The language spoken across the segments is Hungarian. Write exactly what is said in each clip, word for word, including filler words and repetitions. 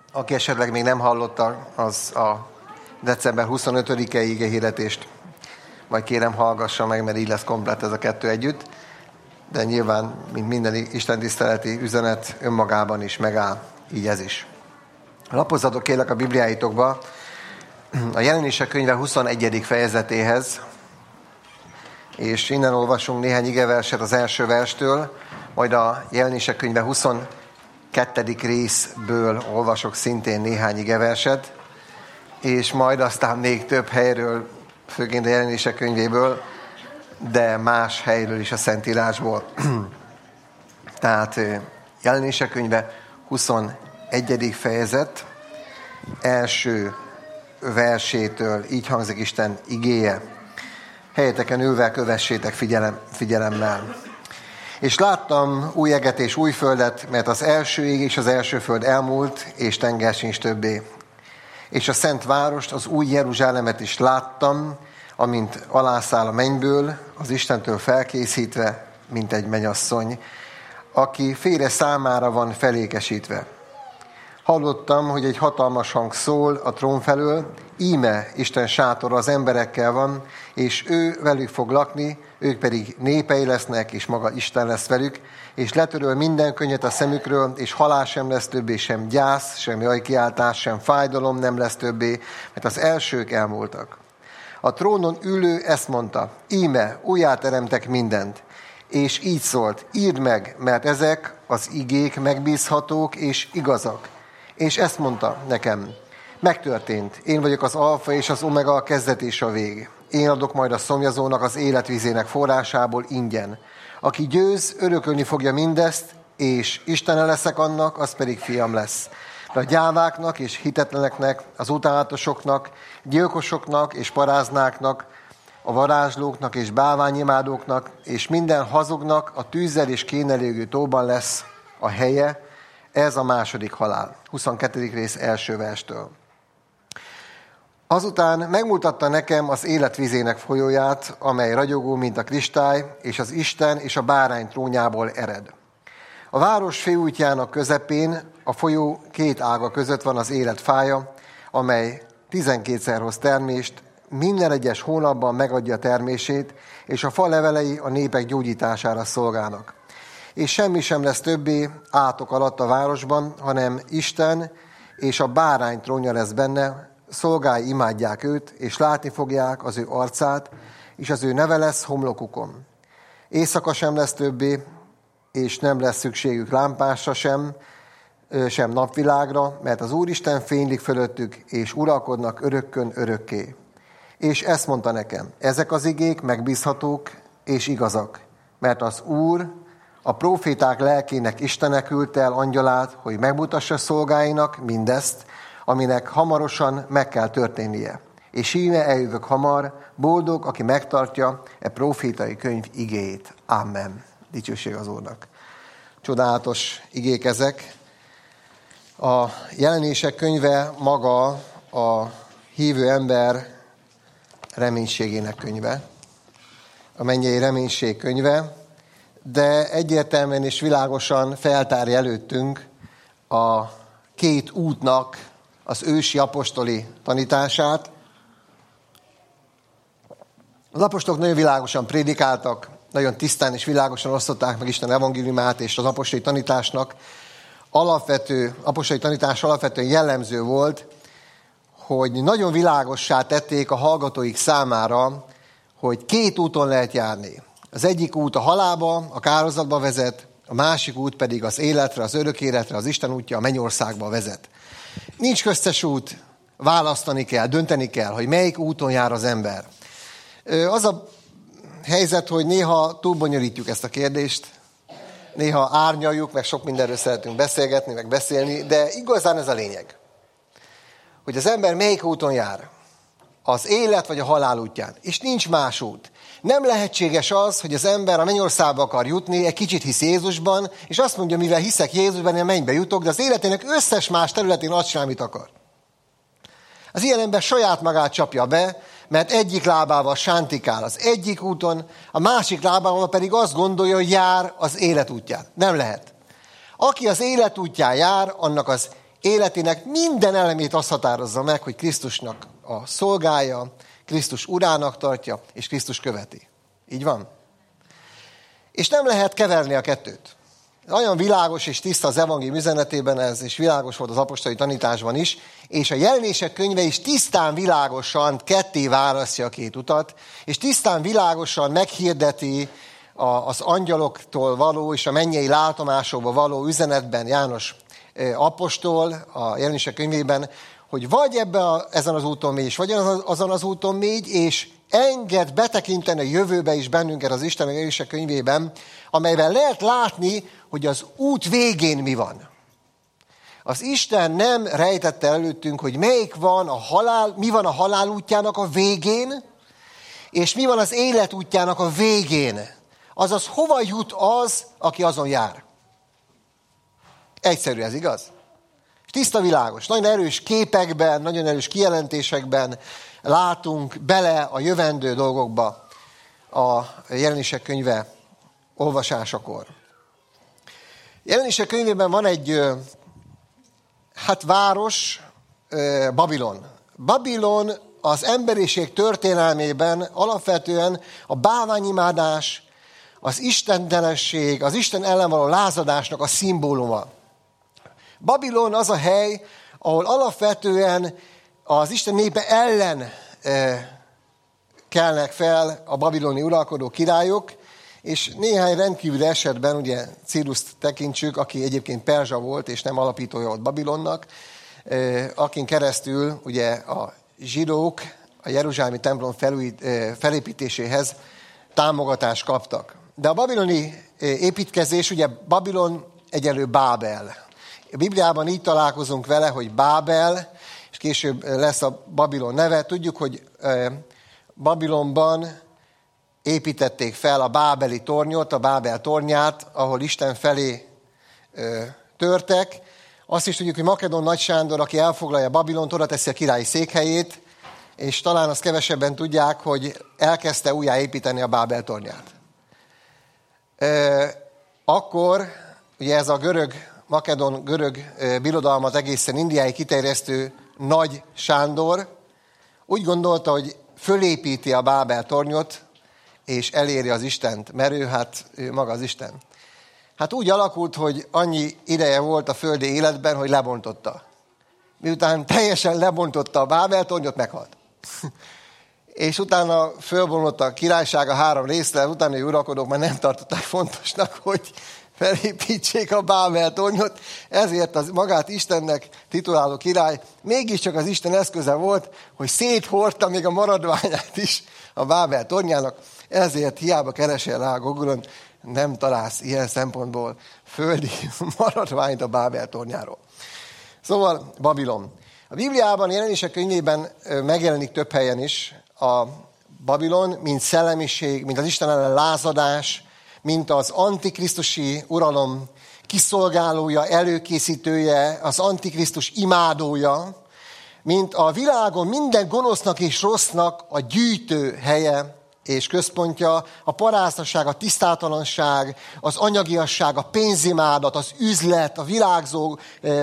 Aki esetleg még nem hallotta, az a december huszonötödike igehirdetést majd kérem hallgassa meg, mert így lesz komplett ez a kettő együtt. De nyilván, mint minden istentiszteleti üzenet, önmagában is megáll, így ez is. Lapozzatok kérlek a Bibliáitokba a Jelenések könyve huszonegyedik fejezetéhez, és innen olvasunk néhány igeverset az első verstől, majd a Jelenések könyve huszonkettedik részből olvasok szintén néhány igeverset, és majd aztán még több helyről, főként a Jelenések könyvéből, de más helyről is a Szentírásból. Tehát Jelenések könyve huszonegyedik fejezet, első versétől így hangzik Isten igéje. Helyeteken ülve kövessétek figyelem, figyelemmel. És láttam új eget és új földet, mert az első ég és az első föld elmúlt, és tenger sincs többé. És a szent várost, az új Jeruzsálemet is láttam, amint alászáll a mennyből, az Istentől felkészítve, mint egy mennyasszony, aki férje számára van felékesítve. Hallottam, hogy egy hatalmas hang szól a trón felől, íme Isten sátora az emberekkel van, és ő velük fog lakni, ők pedig népei lesznek, és maga Isten lesz velük, és letöröl minden könnyet a szemükről, és halál sem lesz többé, sem gyász, sem jajkiáltás, sem fájdalom nem lesz többé, mert az elsők elmúltak. A trónon ülő ezt mondta, íme, újjáteremtek mindent, és így szólt, írd meg, mert ezek az igék megbízhatók és igazak. És ezt mondta nekem, megtörtént, én vagyok az alfa és az omega, a kezdet és a vég. Én adok majd a szomjazónak az életvízének forrásából ingyen. Aki győz, örökölni fogja mindezt, és Istene leszek annak, az pedig fiam lesz. De a gyáváknak és hitetleneknek, az utálatosoknak, gyilkosoknak és paráznáknak, a varázslóknak és bálványimádóknak, és minden hazugnak a tűzzel és kénelégő tóban lesz a helye, ez a második halál. huszonkettedik rész első verstől. Azután megmutatta nekem az életvízének folyóját, amely ragyogó, mint a kristály, és az Isten és a bárány trónjából ered. A város főútjának közepén a folyó két ága között van az élet fája, amely tizenkétszer hoz termést, minden egyes hónapban megadja termését, és a fa levelei a népek gyógyítására szolgálnak. És semmi sem lesz többé átok alatt a városban, hanem Isten és a bárány trónja lesz benne, szolgái imádják őt, és látni fogják az ő arcát, és az ő neve lesz homlokukon. Éjszaka sem lesz többé, és nem lesz szükségük lámpásra sem, sem napvilágra, mert az Úristen fénylik fölöttük, és uralkodnak örökkön örökké. És ezt mondta nekem, ezek az igék megbízhatók és igazak, mert az Úr a próféták lelkének Istene küldte el angyalát, hogy megmutassa szolgáinak mindezt, aminek hamarosan meg kell történnie. És íme eljövök hamar, boldog, aki megtartja e prófétai könyv igéjét. Amen. Dicsőség az Úrnak. Csodálatos igék ezek. A Jelenések könyve maga a hívő ember reménységének könyve. A mennyei reménység könyve, de egyértelműen és világosan feltárja előttünk a két útnak az ősi apostoli tanítását. Az apostolok nagyon világosan prédikáltak, nagyon tisztán és világosan osztották meg Isten evangéliumát, és az apostoli tanításnak alapvető, apostoli tanítás alapvetően jellemző volt, hogy nagyon világossá tették a hallgatóik számára, hogy két úton lehet járni. Az egyik út a halálba, a kárhozatba vezet, a másik út pedig az életre, az örök életre, az Isten útja a mennyországba vezet. Nincs köztes út, választani kell, dönteni kell, hogy melyik úton jár az ember. Az a helyzet, hogy néha túlbonyolítjuk ezt a kérdést, néha árnyaljuk, meg sok mindenről szeretünk beszélgetni, meg beszélni, de igazán ez a lényeg, hogy az ember melyik úton jár. Az élet vagy a halál útján. És nincs más út. Nem lehetséges az, hogy az ember a mennyországba akar jutni, egy kicsit hisz Jézusban, és azt mondja, mivel hiszek Jézusban, én a mennybe jutok, de az életének összes más területén azt sem, amit akar. Az ilyen ember saját magát csapja be, mert egyik lábával sántikál az egyik úton, a másik lábával pedig azt gondolja, hogy jár az élet útján. Nem lehet. Aki az élet útján jár, annak az életének minden elemét azt határozza meg, hogy Krisztusnak a szolgája, Krisztus urának tartja, és Krisztus követi. Így van? És nem lehet keverni a kettőt. Olyan világos és tiszta az evangélium üzenetében ez, és világos volt az apostoli tanításban is, és a Jelenések könyve is tisztán világosan ketté választja a két utat, és tisztán világosan meghirdeti az angyaloktól való és a mennyei látomásokba való üzenetben János apostol a Jelenések könyvében, hogy vagy ebben a, ezen az úton mégy, és vagy azon az úton mégy, és enged betekinteni a jövőbe is bennünket az Isten Jelenések könyvében, amelyben lehet látni, hogy az út végén mi van. Az Isten nem rejtette előttünk, hogy melyik van a halál, mi van a halál útjának a végén, és mi van az élet útjának a végén. Azaz, hova jut az, aki azon jár. Egyszerű ez, igaz? Tiszta világos, nagyon erős képekben, nagyon erős kijelentésekben látunk bele a jövendő dolgokba a Jelenések könyve olvasásakor. Jelenések könyvében van egy hát város, Babilon. Babilon az emberiség történelmében alapvetően a bálványimádás, az istentelenség, az Isten ellen való lázadásnak a szimbóluma. Babilon az a hely, ahol alapvetően az Isten népe ellen kelnek fel a babiloni uralkodó királyok, és néhány rendkívüli esetben, ugye Círuszt tekintsük, aki egyébként perzsa volt, és nem alapítója volt Babilonnak, akin keresztül ugye a zsidók a jeruzsálemi templom felújít, felépítéséhez támogatást kaptak. De a babiloni építkezés, ugye Babilon egyelő Bábel. A Bibliában így találkozunk vele, hogy Bábel, és később lesz a Babilon neve. Tudjuk, hogy Babilonban építették fel a bábeli tornyot, a Bábel tornyát, ahol Isten felé törtek. Azt is tudjuk, hogy Makedón Nagy Sándor, aki elfoglalja Babilont, oda teszi a királyi székhelyét, és talán azt kevesebben tudják, hogy elkezdte újjáépíteni a Bábel tornyát. Akkor, ugye ez a görög, makedon görög birodalmat egészen Indiáig kiterjesztő Nagy Sándor úgy gondolta, hogy fölépíti a Bábel tornyot, és eléri az Istent, mert ő hát ő maga az Isten. Hát úgy alakult, hogy annyi ideje volt a földi életben, hogy lebontotta. Miután teljesen lebontotta a Bábel tornyot, meghalt. És utána fölbomlott a királyság a három részre, utána uralkodók már nem tartották fontosnak, hogy felépítsék a Bábel tornyot, ezért az magát Istennek tituláló király mégiscsak az Isten eszköze volt, hogy széthordta még a maradványát is a Bábel tornyának, ezért hiába keresel rá a Google-on, nem találsz ilyen szempontból földi maradványt a Bábel tornyáról. Szóval Babilon. A Bibliában, a Jelenések könyvében megjelenik több helyen is a Babilon, mint szellemiség, mint az Isten ellen lázadás, mint az antikrisztusi uralom kiszolgálója, előkészítője, az antikrisztus imádója, mint a világon minden gonosznak és rossznak a gyűjtő helye és központja, a paráztaság, a tisztátalanság, az anyagiasság, a pénzimádat, az üzlet, a virágzó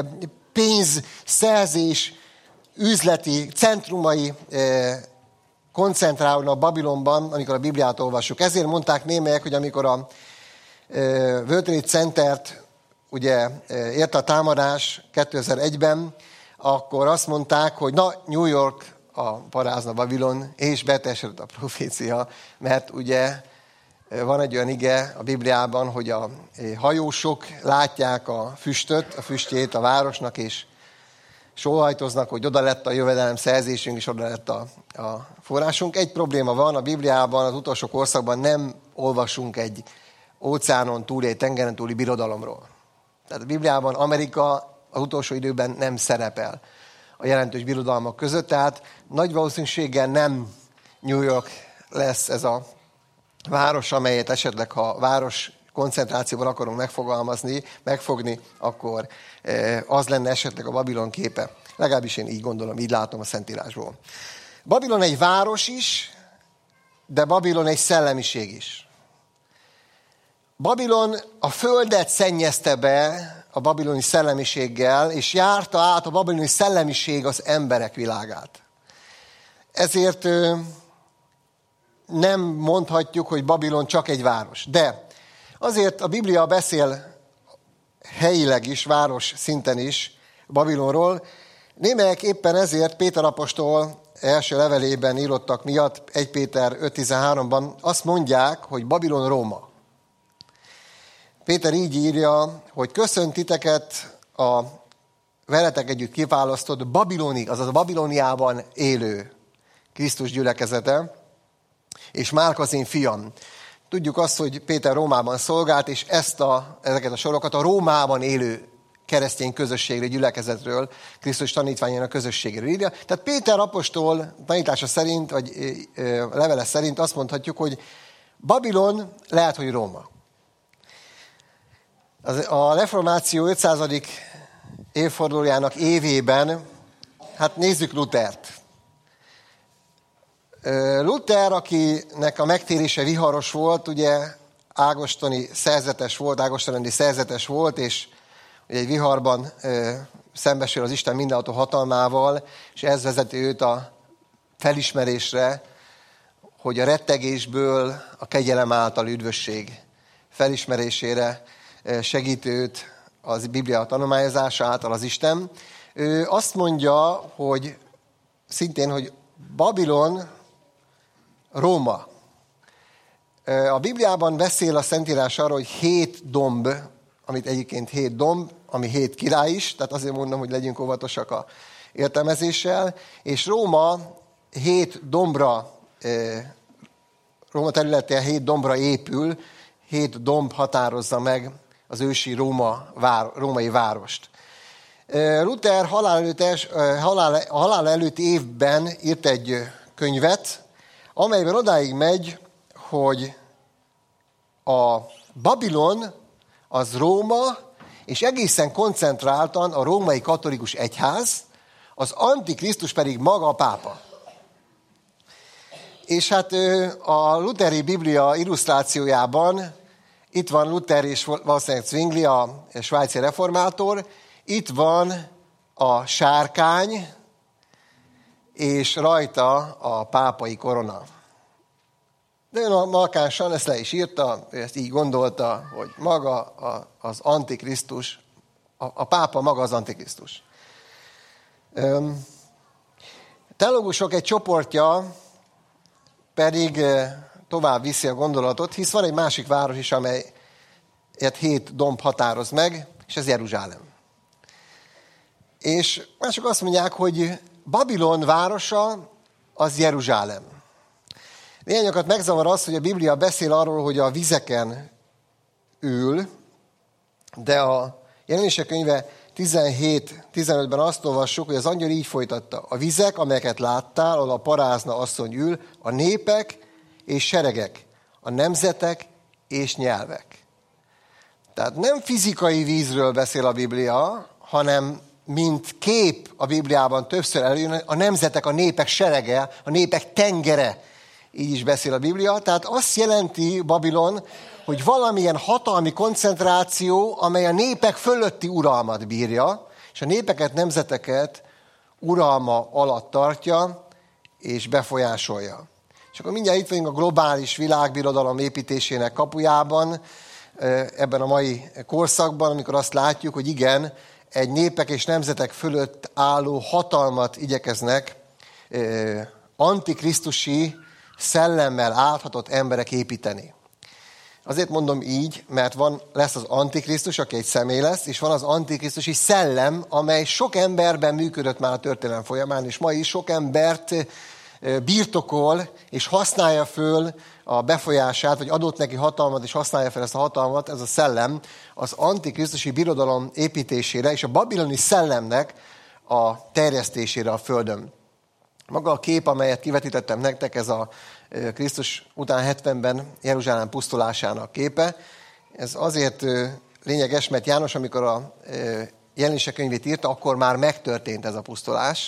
pénzszerzés üzleti centrumai koncentrálnak a Babilonban, amikor a Bibliát olvassuk. Ezért mondták némelyek, hogy amikor a World Trade Centert ugye érte a támadás kétezer-egyben, akkor azt mondták, hogy na, New York a parázna Babilon, és beteljesedett a profécia, mert ugye van egy olyan ige a Bibliában, hogy a hajósok látják a füstöt, a füstjét a városnak, és sóhajtoznak, hogy oda lett a jövedelem szerzésünk, és oda lett a, a forrásunk. Egy probléma van, a Bibliában, az utolsó korszakban nem olvasunk egy óceánon túli, egy tengeren túli birodalomról. Tehát a Bibliában Amerika az utolsó időben nem szerepel a jelentős birodalmak között, tehát nagy valószínűséggel nem New York lesz ez a város, amelyet esetleg, ha város koncentrációban akarunk megfogalmazni, megfogni, akkor az lenne esetleg a Babilon képe. Legalábbis én így gondolom, így látom a Szentírásból. Babilon egy város is, de Babilon egy szellemiség is. Babilon a földet szennyezte be a babiloni szellemiséggel, és járta át a babiloni szellemiség az emberek világát. Ezért nem mondhatjuk, hogy Babilon csak egy város. De azért a Biblia beszél helyileg is, város szinten is Babilonról. Némelyek éppen ezért Péter apostol első levelében írottak miatt, egy Péter öt tizenháromban azt mondják, hogy Babilon Róma. Péter így írja, hogy köszönt titeket a veletek együtt kiválasztott babiloni, azaz a Babiloniában élő Krisztus gyülekezete, és Márk az én fiam. Tudjuk azt, hogy Péter Rómában szolgált, és ezt a, ezeket a sorokat a Rómában élő keresztény közösségre, gyülekezetről, Krisztus tanítványának közösségéről írja. Tehát Péter apostol tanítása szerint, vagy levele szerint azt mondhatjuk, hogy Babilon lehet, hogy Róma. A reformáció ötszázadik évfordulójának évében, hát nézzük Luthert. Luther, akinek a megtérése viharos volt, ugye ágostoni szerzetes volt, ágostonrendi szerzetes volt, és ugye egy viharban szembesül az Isten mindenható hatalmával, és ez vezeti őt a felismerésre, hogy a rettegésből a kegyelem által üdvösség felismerésére segít őt az Biblia tanulmányozása által az Isten. Ő azt mondja, hogy szintén, hogy Babilon Róma. A Bibliában beszél a Szentírás arról, hogy hét domb, amit egyébként hét domb, ami hét király is, tehát azért mondom, hogy legyünk óvatosak a értelmezéssel, és Róma hét dombra, Róma területén hét dombra épül, hét domb határozza meg az ősi Róma, római várost. Luther halál előtt, halál, halál előtt évben írt egy könyvet, amelyben odáig megy, hogy a Babilon az Róma, és egészen koncentráltan a római katolikus egyház, az Antikrisztus pedig maga a pápa. És hát a lutheri Biblia illusztrációjában itt van Luther és valószínűleg Zwingli, a svájci reformátor, itt van a sárkány, és rajta a pápai korona. De ön markánsan ezt le is írta, ő ezt így gondolta, hogy maga az Antikrisztus, a, a pápa maga az Antikrisztus. Teológusok egy csoportja pedig tovább viszi a gondolatot, hisz van egy másik város is, amelyet hét domb határoz meg, és ez Jeruzsálem. És mások azt mondják, hogy Babilon városa az Jeruzsálem. Néhányakat megzavar az, hogy a Biblia beszél arról, hogy a vizeken ül, de a Jelenések könyve tizenhét tizenötben azt olvassuk, hogy az angyal így folytatta. A vizek, amelyeket láttál, ahol a parázna asszony ül, a népek és seregek, a nemzetek és nyelvek. Tehát nem fizikai vízről beszél a Biblia, hanem mint kép a Bibliában többször előjön, a nemzetek, a népek serege, a népek tengere, így is beszél a Biblia. Tehát azt jelenti Babilon, hogy valamilyen hatalmi koncentráció, amely a népek fölötti uralmat bírja, és a népeket, nemzeteket uralma alatt tartja, és befolyásolja. És akkor mindjárt itt vagyunk a globális világbirodalom építésének kapujában, ebben a mai korszakban, amikor azt látjuk, hogy igen, egy népek és nemzetek fölött álló hatalmat igyekeznek antikrisztusi szellemmel áthatott emberek építeni. Azért mondom így, mert van, lesz az Antikrisztus, aki egy személy lesz, és van az antikrisztusi szellem, amely sok emberben működött már a történelem folyamán, és ma is sok embert birtokol, és használja föl a befolyását, vagy adott neki hatalmat, és használja fel ezt a hatalmat, ez a szellem, az antikrisztusi birodalom építésére, és a babiloni szellemnek a terjesztésére a földön. Maga a kép, amelyet kivetítettem nektek, ez a Krisztus után hetvenben Jeruzsálem pusztulásának képe. Ez azért lényeges, mert János, amikor a Jelenések könyvét írta, akkor már megtörtént ez a pusztulás.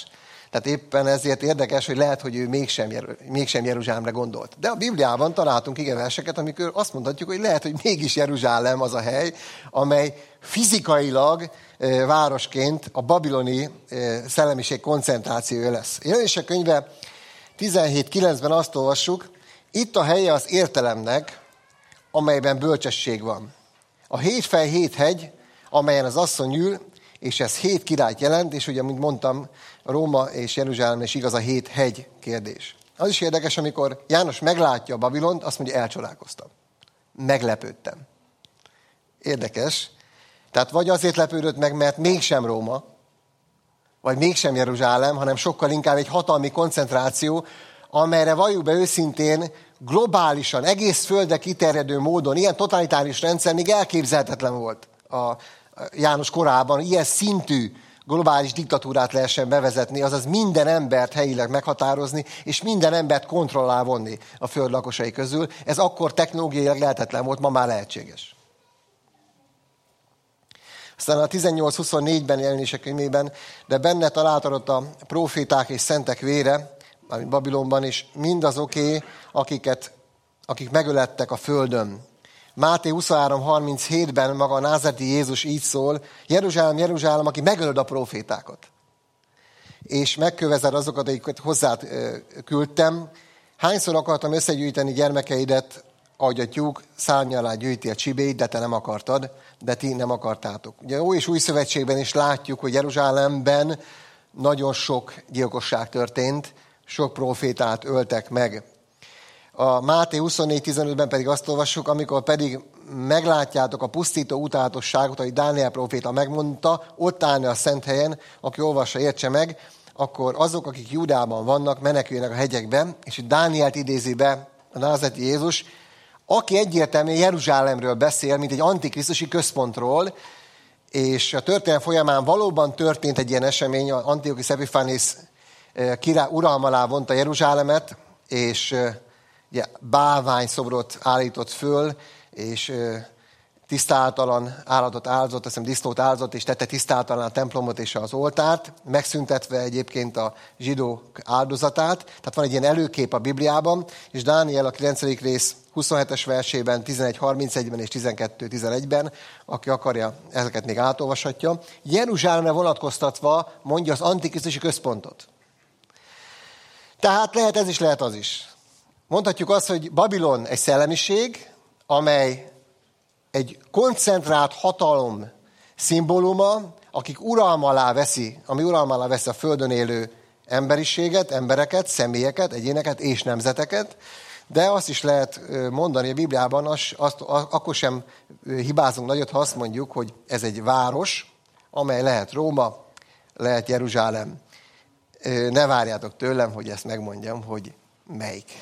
Tehát éppen ezért érdekes, hogy lehet, hogy ő mégsem, mégsem Jeruzsálemre gondolt. De a Bibliában találtunk igen verseket, amikor azt mondhatjuk, hogy lehet, hogy mégis Jeruzsálem az a hely, amely fizikailag e, városként a babiloni e, szellemiség koncentrációja lesz. Jelenések könyve tizenhét kilencben azt olvassuk, itt a helye az értelemnek, amelyben bölcsesség van. A hétfej hét hegy, amelyen az asszony ül, és ez hét királyt jelent, és ugye, mint mondtam, Róma és Jeruzsálem is igaz a hét hegy kérdés. Az is érdekes, amikor János meglátja a Babilont, azt mondja, elcsodálkoztam. Meglepődtem. Érdekes. Tehát vagy azért lepődött meg, mert mégsem Róma, vagy mégsem Jeruzsálem, hanem sokkal inkább egy hatalmi koncentráció, amelyre valljuk be őszintén, globálisan, egész földre kiterjedő módon, ilyen totalitárius rendszer még elképzelhetetlen volt a János korában, ilyen szintű globális diktatúrát lehessen bevezetni, azaz minden embert helyileg meghatározni, és minden embert kontroll alá vonni a föld lakosai közül. Ez akkor technológiailag lehetetlen volt, ma már lehetséges. Aztán a tizennyolc huszonnégyben Jelenések könyvében, de benne találtatod a proféták és szentek vére, mármint Babilonban, és mindazoké, akiket, akik megölettek a földön. Máté huszonhárom harminchétben maga a názáreti Jézus így szól, Jeruzsálem, Jeruzsálem, aki megölöd a profétákat. És megkövezed azokat, akiket hozzád küldtem. Hányszor akartam összegyűjteni gyermekeidet, ahogy a tyúk szárnya alá gyűjti a csibét, de te nem akartad, de ti nem akartátok. Ugye Ó és Új Szövetségben is látjuk, hogy Jeruzsálemben nagyon sok gyilkosság történt, sok profétát öltek meg. A Máté huszonnégy tizenötben pedig azt olvassuk, amikor pedig meglátjátok a pusztító utánatosságot, ahogy Dániel próféta megmondta, ott állni a szent helyen, aki olvassa, értse meg, akkor azok, akik Júdában vannak, meneküljenek a hegyekbe, és itt Dánielt idézi be a názáreti Jézus, aki egyértelműen Jeruzsálemről beszél, mint egy antikrisztusi központról, és a történelem folyamán valóban történt egy ilyen esemény, az Antiochus Epiphanes király uralma alá vonta Jeruzsálemet, és ugye, bálványszobrot állított föl, és tisztátalan állatot áldozott, azt hiszem disznót áldozott, és tette tisztátalan a templomot és az oltárt, megszüntetve egyébként a zsidók áldozatát. Tehát van egy ilyen előkép a Bibliában, és Dániel a kilencedik rész huszonhetes versében, tizenegy harmincegyben és tizenkettő tizenegyben, aki akarja, ezeket még átolvashatja. Jeruzsálemre vonatkoztatva mondja az antikrisztusi központot. Tehát lehet ez is, lehet az is. Mondhatjuk azt, hogy Babilon egy szellemiség, amely egy koncentrált hatalom szimbóluma, akik uralma alá veszi, ami uralma alá veszi a földön élő emberiséget, embereket, személyeket, egyéneket és nemzeteket, de azt is lehet mondani a Bibliában, azt, azt, akkor sem hibázunk nagyot, ha azt mondjuk, hogy ez egy város, amely lehet Róma, lehet Jeruzsálem. Ne várjátok tőlem, hogy ezt megmondjam, hogy melyik.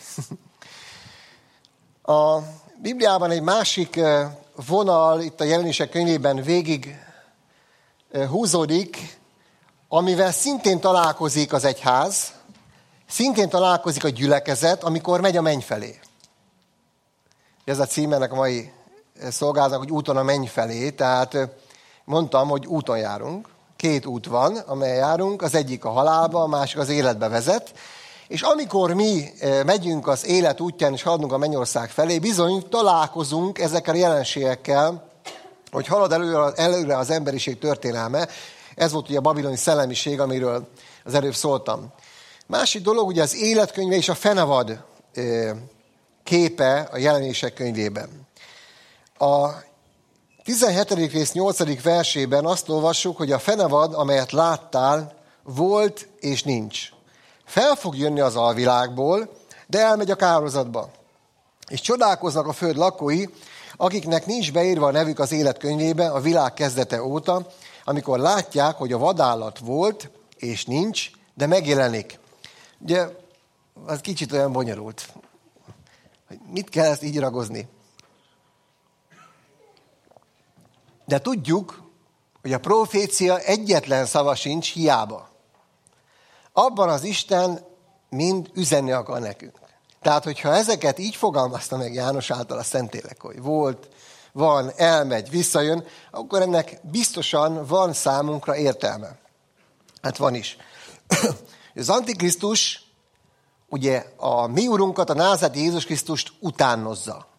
A Bibliában egy másik vonal, itt a Jelenések könyvében végig húzódik, amivel szintén találkozik az egyház, szintén találkozik a gyülekezet, amikor megy a menny felé. Ez a cím ennek a mai szolgálatnak, hogy úton a menny felé, tehát mondtam, hogy úton járunk. Két út van, amelyen járunk, az egyik a halálba, a másik az életbe vezet, és amikor mi megyünk az élet útján, és haladunk a mennyország felé, bizony találkozunk ezekkel a jelenségekkel, hogy halad előre, előre az emberiség történelme. Ez volt ugye a babiloni szellemiség, amiről az előbb szóltam. Másik dolog ugye az életkönyve és a fenevad képe a Jelenések könyvében. A tizenhetedik rész nyolcadik versében azt olvassuk, hogy a fenevad, amelyet láttál, volt és nincs. Fel fog jönni az alvilágból, de elmegy a kárhozatba. És csodálkoznak a föld lakói, akiknek nincs beírva a nevük az életkönyvébe a világ kezdete óta, amikor látják, hogy a vadállat volt és nincs, de megjelenik. Ugye, az kicsit olyan bonyolult. Hogy mit kell ezt így ragozni? De tudjuk, hogy a profécia egyetlen szava sincs hiába. Abban az Isten mind üzenni akar nekünk. Tehát, hogyha ezeket így fogalmazta meg János által a Szentlélek, hogy volt, van, elmegy, visszajön, akkor ennek biztosan van számunkra értelme. Hát van is. Az Antikrisztus ugye a mi urunkat, a názáreti Jézus Krisztust utánozza.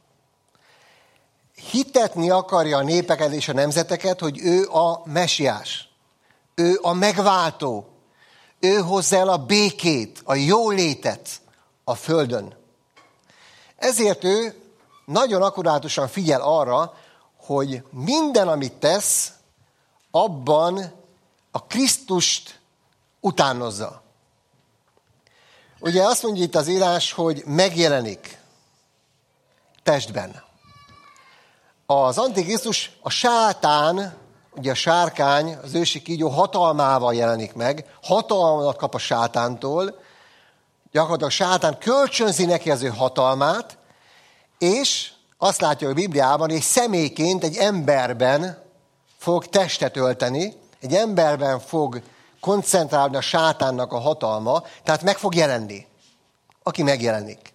Hitetni akarja a népeket és a nemzeteket, hogy ő a mesiás. Ő a megváltó. Ő hozza el a békét, a jólétet a földön. Ezért ő nagyon akkurátusan figyel arra, hogy minden, amit tesz, abban a Krisztust utánozza. Ugye azt mondja itt az írás, hogy megjelenik testben. Az Antikrisztus, a sátán, ugye a sárkány, az ősi kígyó hatalmával jelenik meg, hatalmat kap a sátántól, gyakorlatilag a sátán kölcsönzi neki az ő hatalmát, és azt látja a Bibliában, hogy személyként egy emberben fog testet ölteni, egy emberben fog koncentrálni a sátánnak a hatalma, tehát meg fog jelenni, aki megjelenik.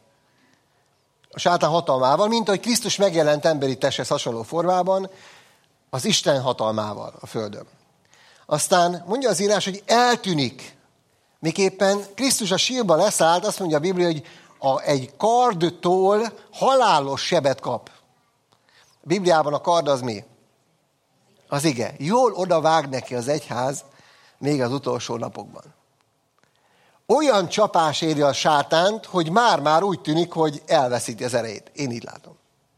A sátán hatalmával, mint ahogy Krisztus megjelent emberi testhez hasonló formában, az Isten hatalmával a földön. Aztán mondja az írás, hogy eltűnik. Miképpen Krisztus a sírba leszállt, azt mondja a Biblia, hogy a, egy kardtól halálos sebet kap. A Bibliában a kard az mi? Az ige. Jól odavág neki az egyház még az utolsó napokban. Olyan csapás éri a sátánt, hogy már-már úgy tűnik, hogy elveszíti az erejét. Én így látom.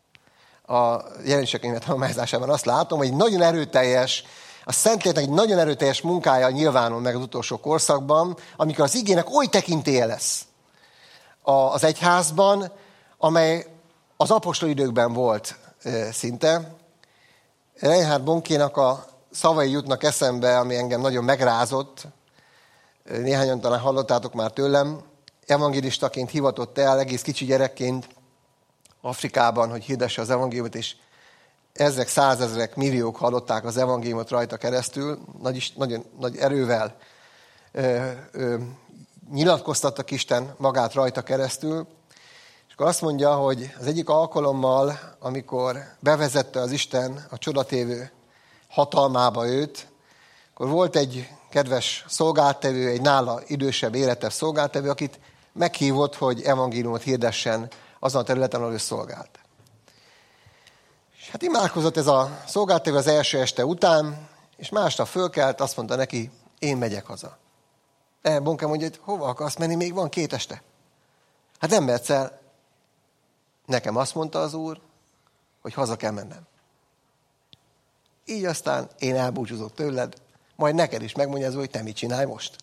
A jelenések könyve tanulmányozásában azt látom, hogy nagyon erőteljes, a Szentléleknek egy nagyon erőteljes munkája nyilvánul meg az utolsó korszakban, amikor az igének oly tekintélye lesz az egyházban, amely az apostoli időkben volt szinte. Reinhard Bonkénak a szavai jutnak eszembe, ami engem nagyon megrázott. Néhányan talán hallottátok már tőlem. Evangélistaként hivatott el egész kicsi gyerekként Afrikában, hogy hirdesse az evangéliumot, és ezrek, százezrek, milliók hallották az evangéliumot rajta keresztül, nagy, nagyon nagy erővel ö, ö, nyilatkoztattak Isten magát rajta keresztül, és akkor azt mondja, hogy az egyik alkalommal, amikor bevezette az Isten a csodatévő hatalmába őt, akkor volt egy kedves szolgáltevő, egy nála idősebb, érettebb szolgáltevő, akit meghívott, hogy evangéliumot hirdessen azon a területen, ahol ő szolgált. És hát imádkozott ez a szolgáltevő az első este után, és másnap fölkelt, azt mondta neki, én megyek haza. De Bonke mondja, hogy hova akarsz menni, még van két este. Hát nem mehetsz el. Nekem azt mondta az Úr, hogy haza kell mennem. Így aztán én elbúcsúzok tőled, majd neked is megmondja az Úr, hogy te mit csinálj most.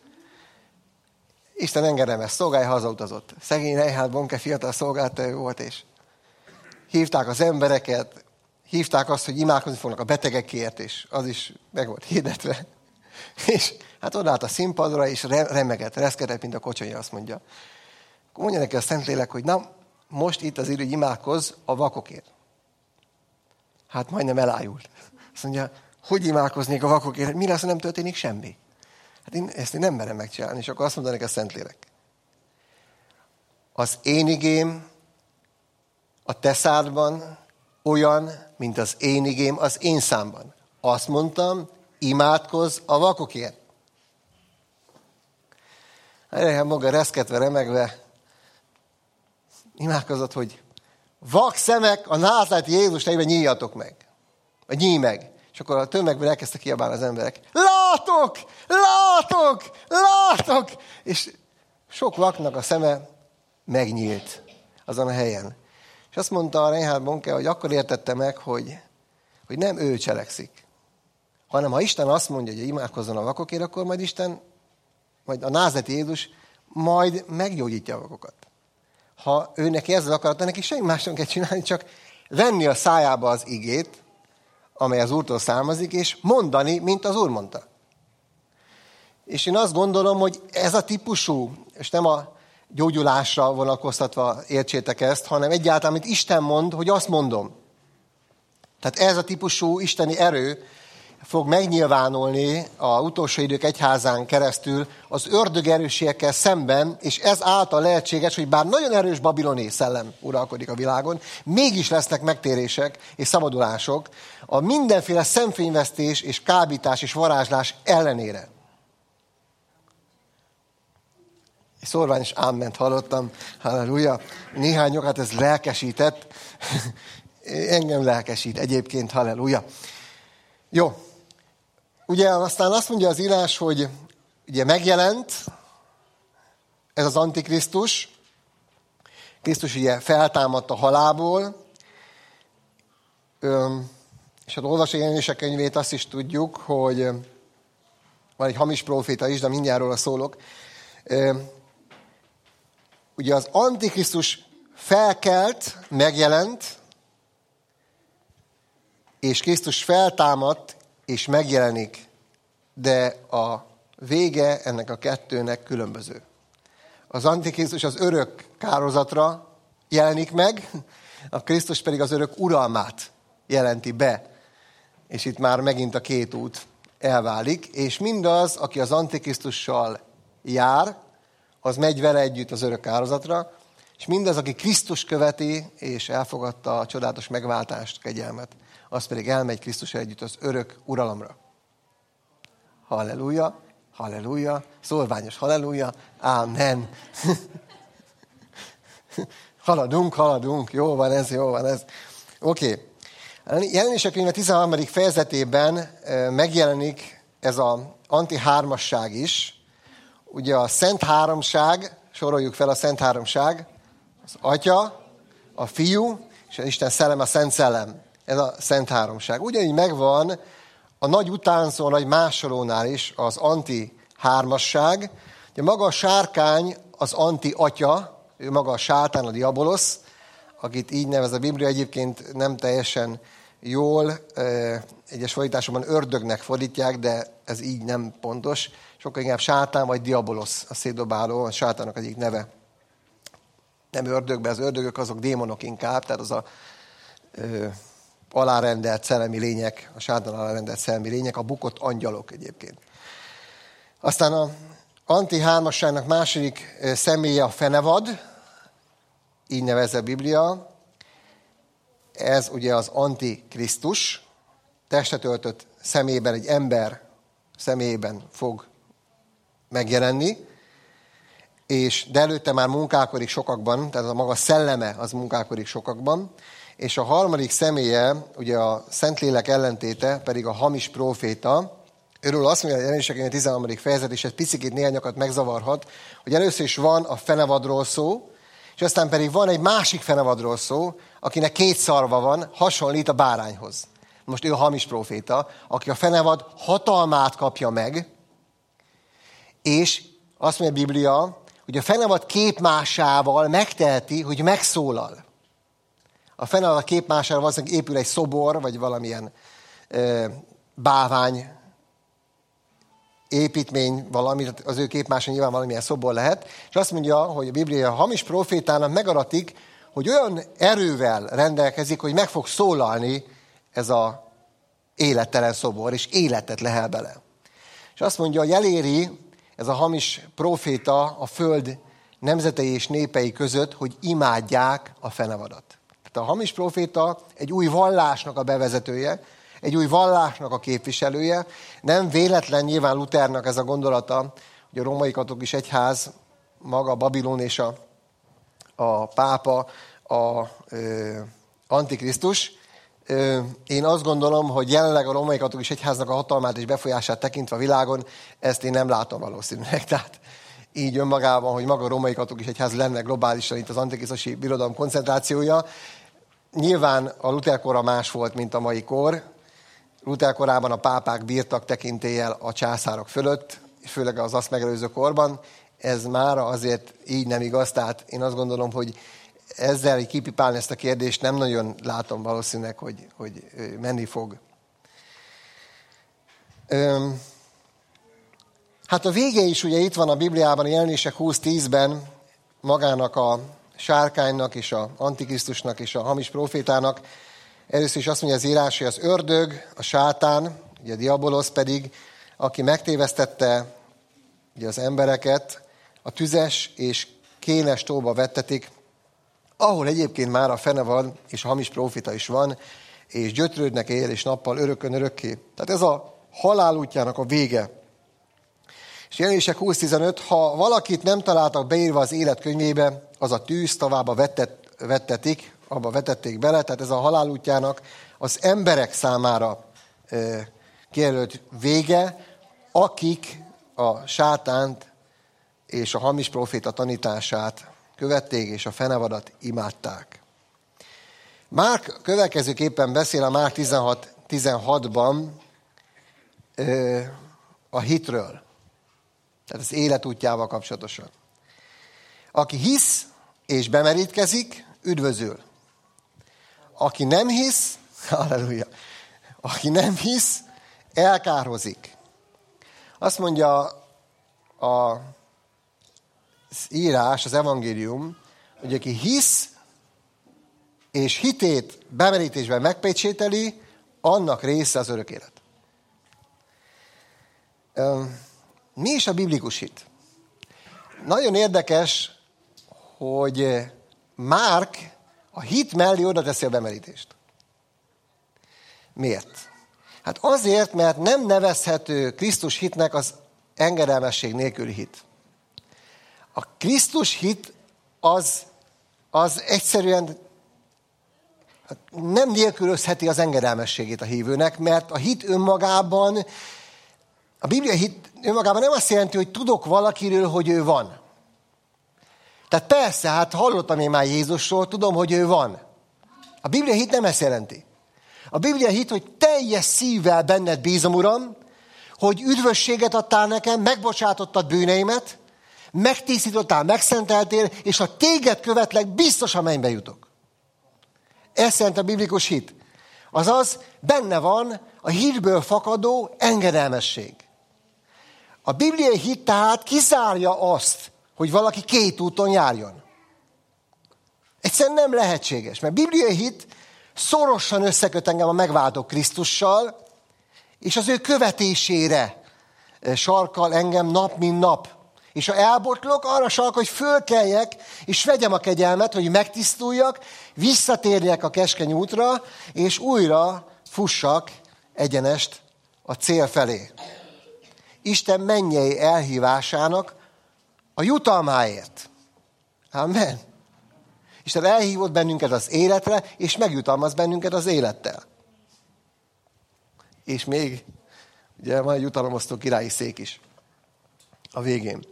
Isten engedelmes szolgálja, hazautazott. Szegény Reinhard Bonke fiatal szolgáltató volt, és hívták az embereket, hívták azt, hogy imádkozni fognak a betegekért, és az is meg volt hirdetve. És hát odállt a színpadra, és remegett, reszkedett, mint a kocsonya, azt mondja. Akkor mondja neki a Szentlélek, hogy na, most itt az idő, hogy imádkozz a vakokért. Hát majdnem elájult. Azt mondja, hogy imádkoznék a vakokért? Mi lesz, ha nem történik semmi? Hát én ezt én nem merem megcsinálni, és akkor azt mondta neki a Szentlélek. Az én igém a te szádban olyan, mint az én igém az én számban. Azt mondtam, imádkozz a vakokért. Erre maga reszketve, remegve imádkozott, hogy vak szemek a názáreti Jézus nevében nyíljatok meg. Vagy nyíj meg. És akkor a tömegben elkezdtek kiabálni az emberek. Látok! Látok! Látok! És sok vaknak a szeme megnyílt azon a helyen. És azt mondta a Reinhard Bonke, hogy akkor értette meg, hogy, hogy nem ő cselekszik, hanem ha Isten azt mondja, hogy imádkozzon a vakokért, akkor majd Isten, majd a názáreti Jézus majd meggyógyítja a vakokat. Ha ő neki ezzel akarata, neki semmi más nem kell csinálni, csak venni a szájába az igét, amely az Úrtól származik, és mondani, mint az Úr mondta. És én azt gondolom, hogy ez a típusú, és nem a gyógyulásra vonatkoztatva értsétek ezt, hanem egyáltalán, amit Isten mond, hogy azt mondom. Tehát ez a típusú isteni erő fog megnyilvánulni a utolsó idők egyházán keresztül az ördög erősségekkel szemben, és ez által lehetséges, hogy bár nagyon erős babiloni szellem uralkodik a világon, mégis lesznek megtérések és szabadulások a mindenféle szemfényvesztés és kábítás és varázslás ellenére. Egy szorványos áment hallottam, halleluja. Néhányokat ez lelkesített. Engem lelkesít egyébként, halleluja. Jó. Ugye aztán azt mondja az írás, hogy ugye megjelent ez az Antikrisztus. Krisztus ugye feltámadt a halálból. Öm, és hát olvasó Jelenések könyvét, azt is tudjuk, hogy van egy hamis próféta is, de mindjárt róla szólok. Öm, ugye az Antikrisztus felkelt, megjelent, és Krisztus feltámadt, és megjelenik. De a vége ennek a kettőnek különböző. Az Antikrisztus az örök kározatra jelenik meg, a Krisztus pedig az örök uralmát jelenti be. És itt már megint a két út elválik, és mindaz, aki az Antikrisztussal jár, az megy vele együtt az örök kározatra, és mindaz, aki Krisztus követi, és elfogadta a csodálatos megváltást, kegyelmet, az pedig elmegy Krisztussal együtt az örök uralomra. Halleluja, halleluja, szolványos halleluja, ámen. Haladunk, haladunk, jó van ez, jó van ez. Oké. Okay. Jelenések könyve tizenharmadik fejezetében megjelenik ez az antihármasság is. Ugye a Szent Háromság, soroljuk fel a Szent Háromság, az Atya, a Fiú, és az Isten Szellem, a Szent Szellem. Ez a Szent Háromság. Ugyanígy megvan a nagy utánszó, a nagy másolónál is az anti-hármasság. Ugye maga a sárkány az anti-atya, ő maga a sátán, a diabolosz, akit így nevez a Biblia, egyébként nem teljesen jól, egyes fordításokban ördögnek fordítják, de ez így nem pontos. Sokkal inkább sátán vagy diabolosz, a szétdobáló, a sátának egyik neve. Nem ördögbe, az ördögök azok démonok inkább, tehát az a ö, alárendelt szellemi lények, a sátán alárendelt szellemi lények, a bukott angyalok egyébként. Aztán a anti-hármasságnak második személye a fenevad, így nevezze a Biblia. Ez ugye az Antikrisztus, testet öltött személyben, egy ember személyében fog megjelenni, és de előtte már munkálkodik sokakban, tehát a maga szelleme az munkálkodik sokakban, és a harmadik személye, ugye a Szentlélek ellentéte, pedig a hamis próféta. Őről azt mondja, hogy a Jelenések könyve tizenharmadik fejezet, és ez picikét néhányakat megzavarhat, hogy először is van a fenevadról szó, és aztán pedig van egy másik fenevadról szó, akinek két szarva van, hasonlít a bárányhoz. Most ő a hamis próféta, aki a fenevad hatalmát kapja meg, és azt mondja a Biblia, hogy a fenevad képmásával megteheti, hogy megszólal. A fenevad képmására valószínűleg épül egy szobor, vagy valamilyen ö, bávány építmény, valami, az ő képmása nyilván valamilyen szobor lehet, és azt mondja, hogy a Biblia a hamis prófétának megadatik, hogy olyan erővel rendelkezik, hogy meg fog szólalni ez az élettelen szobor, és életet lehel bele. És azt mondja, hogy eléri ez a hamis próféta a föld nemzetei és népei között, hogy imádják a fenevadat. Tehát a hamis próféta egy új vallásnak a bevezetője, egy új vallásnak a képviselője. Nem véletlen nyilván Luthernak ez a gondolata, hogy a római katolikus egyház, maga a Babilon és a, a pápa, a ö, Antikrisztus. Ö, én azt gondolom, hogy jelenleg a római katolikus egyháznak a hatalmát és befolyását tekintve a világon, ezt én nem látom valószínűleg. Tehát így önmagában, hogy maga a római katolikus egyház lenne globálisan itt az antikrisztusi birodalom koncentrációja. Nyilván a Luther kora más volt, mint a mai kor. Luther korában a pápák bírtak tekintéllyel a császárok fölött, főleg az azt megelőző korban. Ez már azért így nem igaz, tehát én azt gondolom, hogy ezzel így kipipálni ezt a kérdést nem nagyon látom valószínűleg, hogy, hogy menni fog. Öm, hát a vége is ugye itt van a Bibliában, a Jelenések húsz tízben magának a sárkánynak és a Antikrisztusnak és a hamis prófétának. Először is azt mondja az írás, hogy az ördög, a sátán, ugye a diabolosz pedig, aki megtévesztette ugye az embereket, a tüzes és kénes tóba vettetik, ahol egyébként már a fenevad és a hamis próféta is van, és gyötrődnek éjjel és nappal örökön örökké. Tehát ez a halál útjának a vége. És Jelenések húsz tizenöt, ha valakit nem találtak beírva az élet könyvébe, az a tűz tovább vettet, vettetik, abba vetették bele, tehát ez a halál útjának az emberek számára e, kijelölt vége, akik a sátánt és a hamis próféta tanítását követték, és a fenevadat imádták. Márk következőképpen beszél a Márk tizenhat tizenhatban ö, a hitről. Tehát az életútjával kapcsolatosan. Aki hisz és bemerítkezik, üdvözül. Aki nem hisz, halleluja, aki nem hisz, elkározik. Azt mondja a, az írás, az evangélium, hogy aki hisz, és hitét bemerítésben megpecsételi, annak része az örök élet. Mi is a biblikus hit? Nagyon érdekes, hogy Márk a hit mellé oda teszi a bemerítést. Miért? Hát azért, mert nem nevezhető Krisztus hitnek az engedelmesség nélküli hit. A Krisztus hit az, az egyszerűen nem nélkülözheti az engedelmességét a hívőnek, mert a hit önmagában, a Biblia hit önmagában nem azt jelenti, hogy tudok valakiről, hogy ő van. Tehát persze, hát hallottam én már Jézusról, tudom, hogy ő van. A Biblia hit nem ezt jelenti. A Biblia hit, hogy teljes szívvel benned bízom, Uram, hogy üdvösséget adtál nekem, megbocsátottad bűneimet, megtisztítottál, megszenteltél, és ha téged követlek, biztos a mennybe jutok. Ez jelent a biblikus hit. Azaz, benne van a hitből fakadó engedelmesség. A bibliai hit tehát kizárja azt, hogy valaki két úton járjon. Egyszerűen nem lehetséges, mert bibliai hit szorosan összeköt engem a megváltó Krisztussal, és az ő követésére sarkal engem nap, mint nap. És ha elbotlok, arra sarkal, hogy fölkeljek, és vegyem a kegyelmet, hogy megtisztuljak, visszatérjek a keskeny útra, és újra fussak egyenest a cél felé. Isten mennyei elhívásának a jutalmáért. Amen. Isten elhívott bennünket az életre, és megjutalmaz bennünket az élettel. És még, ugye van egy jutalomosztó királyi szék is a végén.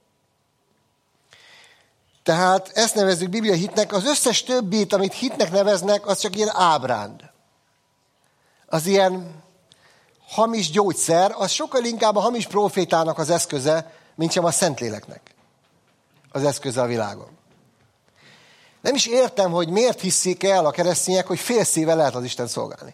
Tehát ezt nevezzük Biblia hitnek, az összes többit, amit hitnek neveznek, az csak ilyen ábránd. Az ilyen hamis gyógyszer, az sokkal inkább a hamis profétának az eszköze, mint sem a Szentléleknek az eszköze a világon. Nem is értem, hogy miért hiszik el a keresztények, hogy fél szíve lehet az Isten szolgálni.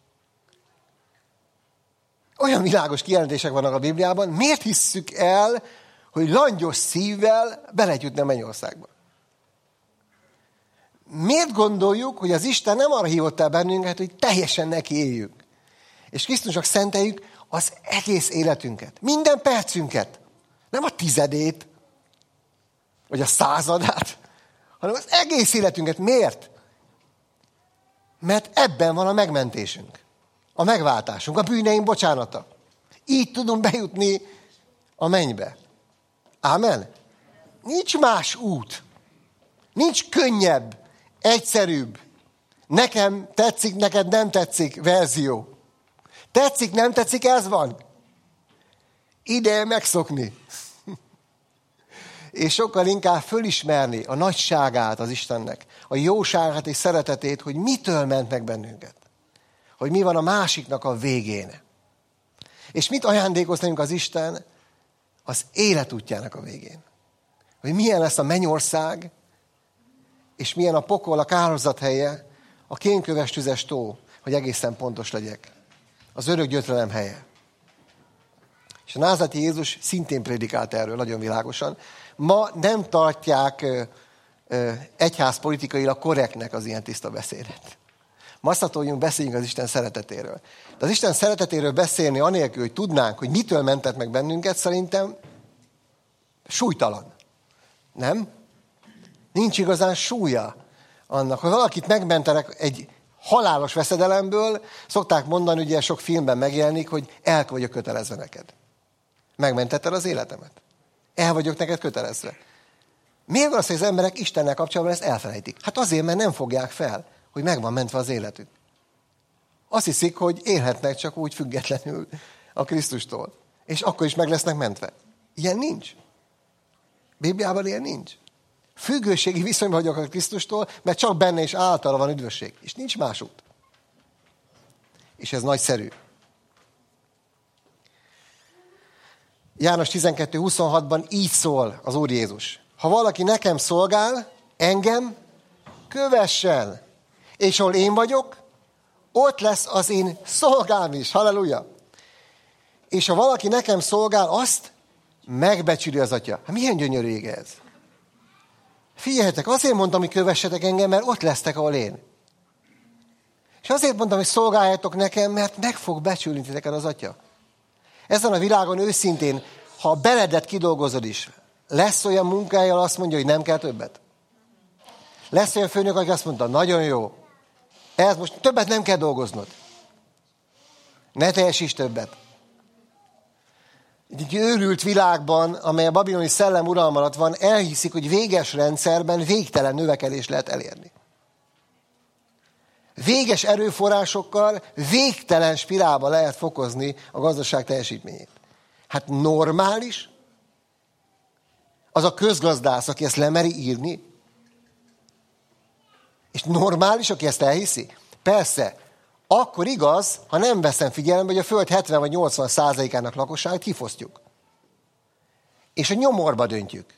Olyan világos kijelentések vannak a Bibliában, miért hisszük el, hogy langyos szívvel be lehet jutni a mennyországba? Miért gondoljuk, hogy az Isten nem arra hívott el bennünket, hogy teljesen neki éljünk? És Krisztusnak szenteljük az egész életünket, minden percünket. Nem a tizedét, vagy a századát, hanem az egész életünket. Miért? Mert ebben van a megmentésünk, a megváltásunk, a bűneink bocsánata. Így tudunk bejutni a mennybe. Ámen? Nincs más út. Nincs könnyebb, egyszerűbb. Nekem tetszik, neked nem tetszik verzió. Tetszik, nem tetszik, ez van. Ideje megszokni. És sokkal inkább fölismerni a nagyságát az Istennek, a jóságát és szeretetét, hogy mitől ment meg bennünket. Hogy mi van a másiknak a végén. És mit ajándékoz nekünk az Isten? Az életútjának a végén. Hogy milyen lesz a mennyország, és milyen a pokol, a kárhozat helye, a kénköves tüzes tó, hogy egészen pontos legyek. Az örök gyötrelem helye. És a názáreti Jézus szintén prédikált erről nagyon világosan. Ma nem tartják ö, ö, egyházpolitikailag korrektnek az ilyen tiszta beszédet. Ma azt hatoljunk, beszéljünk az Isten szeretetéről. De az Isten szeretetéről beszélni anélkül, hogy tudnánk, hogy mitől mentett meg bennünket, szerintem súlytalan. Nem? Nincs igazán súlya annak, hogy valakit megmentenek egy halálos veszedelemből, szokták mondani, ugye sok filmben megjelenik, hogy el vagyok kötelezve neked. Megmentetted az életemet. El vagyok neked kötelezve. Miért van az, hogy az emberek Istennel kapcsolatban ezt elfelejtik? Hát azért, mert nem fogják fel, hogy meg van mentve az életük. Azt hiszik, hogy élhetnek csak úgy függetlenül a Krisztustól. És akkor is meg lesznek mentve. Ilyen nincs. Bibliában ilyen nincs. Függőségi viszonyban vagyok a Krisztustól, mert csak benne és általa van üdvösség. És nincs más út. És ez nagyszerű. János tizenkettő huszonhatban így szól az Úr Jézus. Ha valaki nekem szolgál, engem kövessen. És ahol én vagyok, ott lesz az én szolgám is. Halleluja! És ha valaki nekem szolgál, azt megbecsüli az Atya. Hát milyen gyönyörű ég ez? Figyeljetek, azért mondtam, hogy kövessetek engem, mert ott lesztek, ahol én. És azért mondtam, hogy szolgáljátok nekem, mert meg fog becsülni titeket az Atya. Ezen a világon őszintén, ha a beledet kidolgozod is, lesz olyan munkájával azt mondja, hogy nem kell többet. Lesz olyan főnök, aki azt mondta, nagyon jó. Ez most többet nem kell dolgoznod. Ne teljesíts többet. Egy őrült világban, amely a babiloni szellem uralma alatt van, elhiszik, hogy véges rendszerben végtelen növekedést lehet elérni. Véges erőforrásokkal végtelen spirálba lehet fokozni a gazdaság teljesítményét. Hát normális az a közgazdász, aki ezt lemeri írni? És normális, aki ezt elhiszi? Persze, akkor igaz, ha nem veszem figyelembe, hogy a Föld hetven vagy nyolcvan százalékának lakosságát kifosztjuk. És a nyomorba döntjük.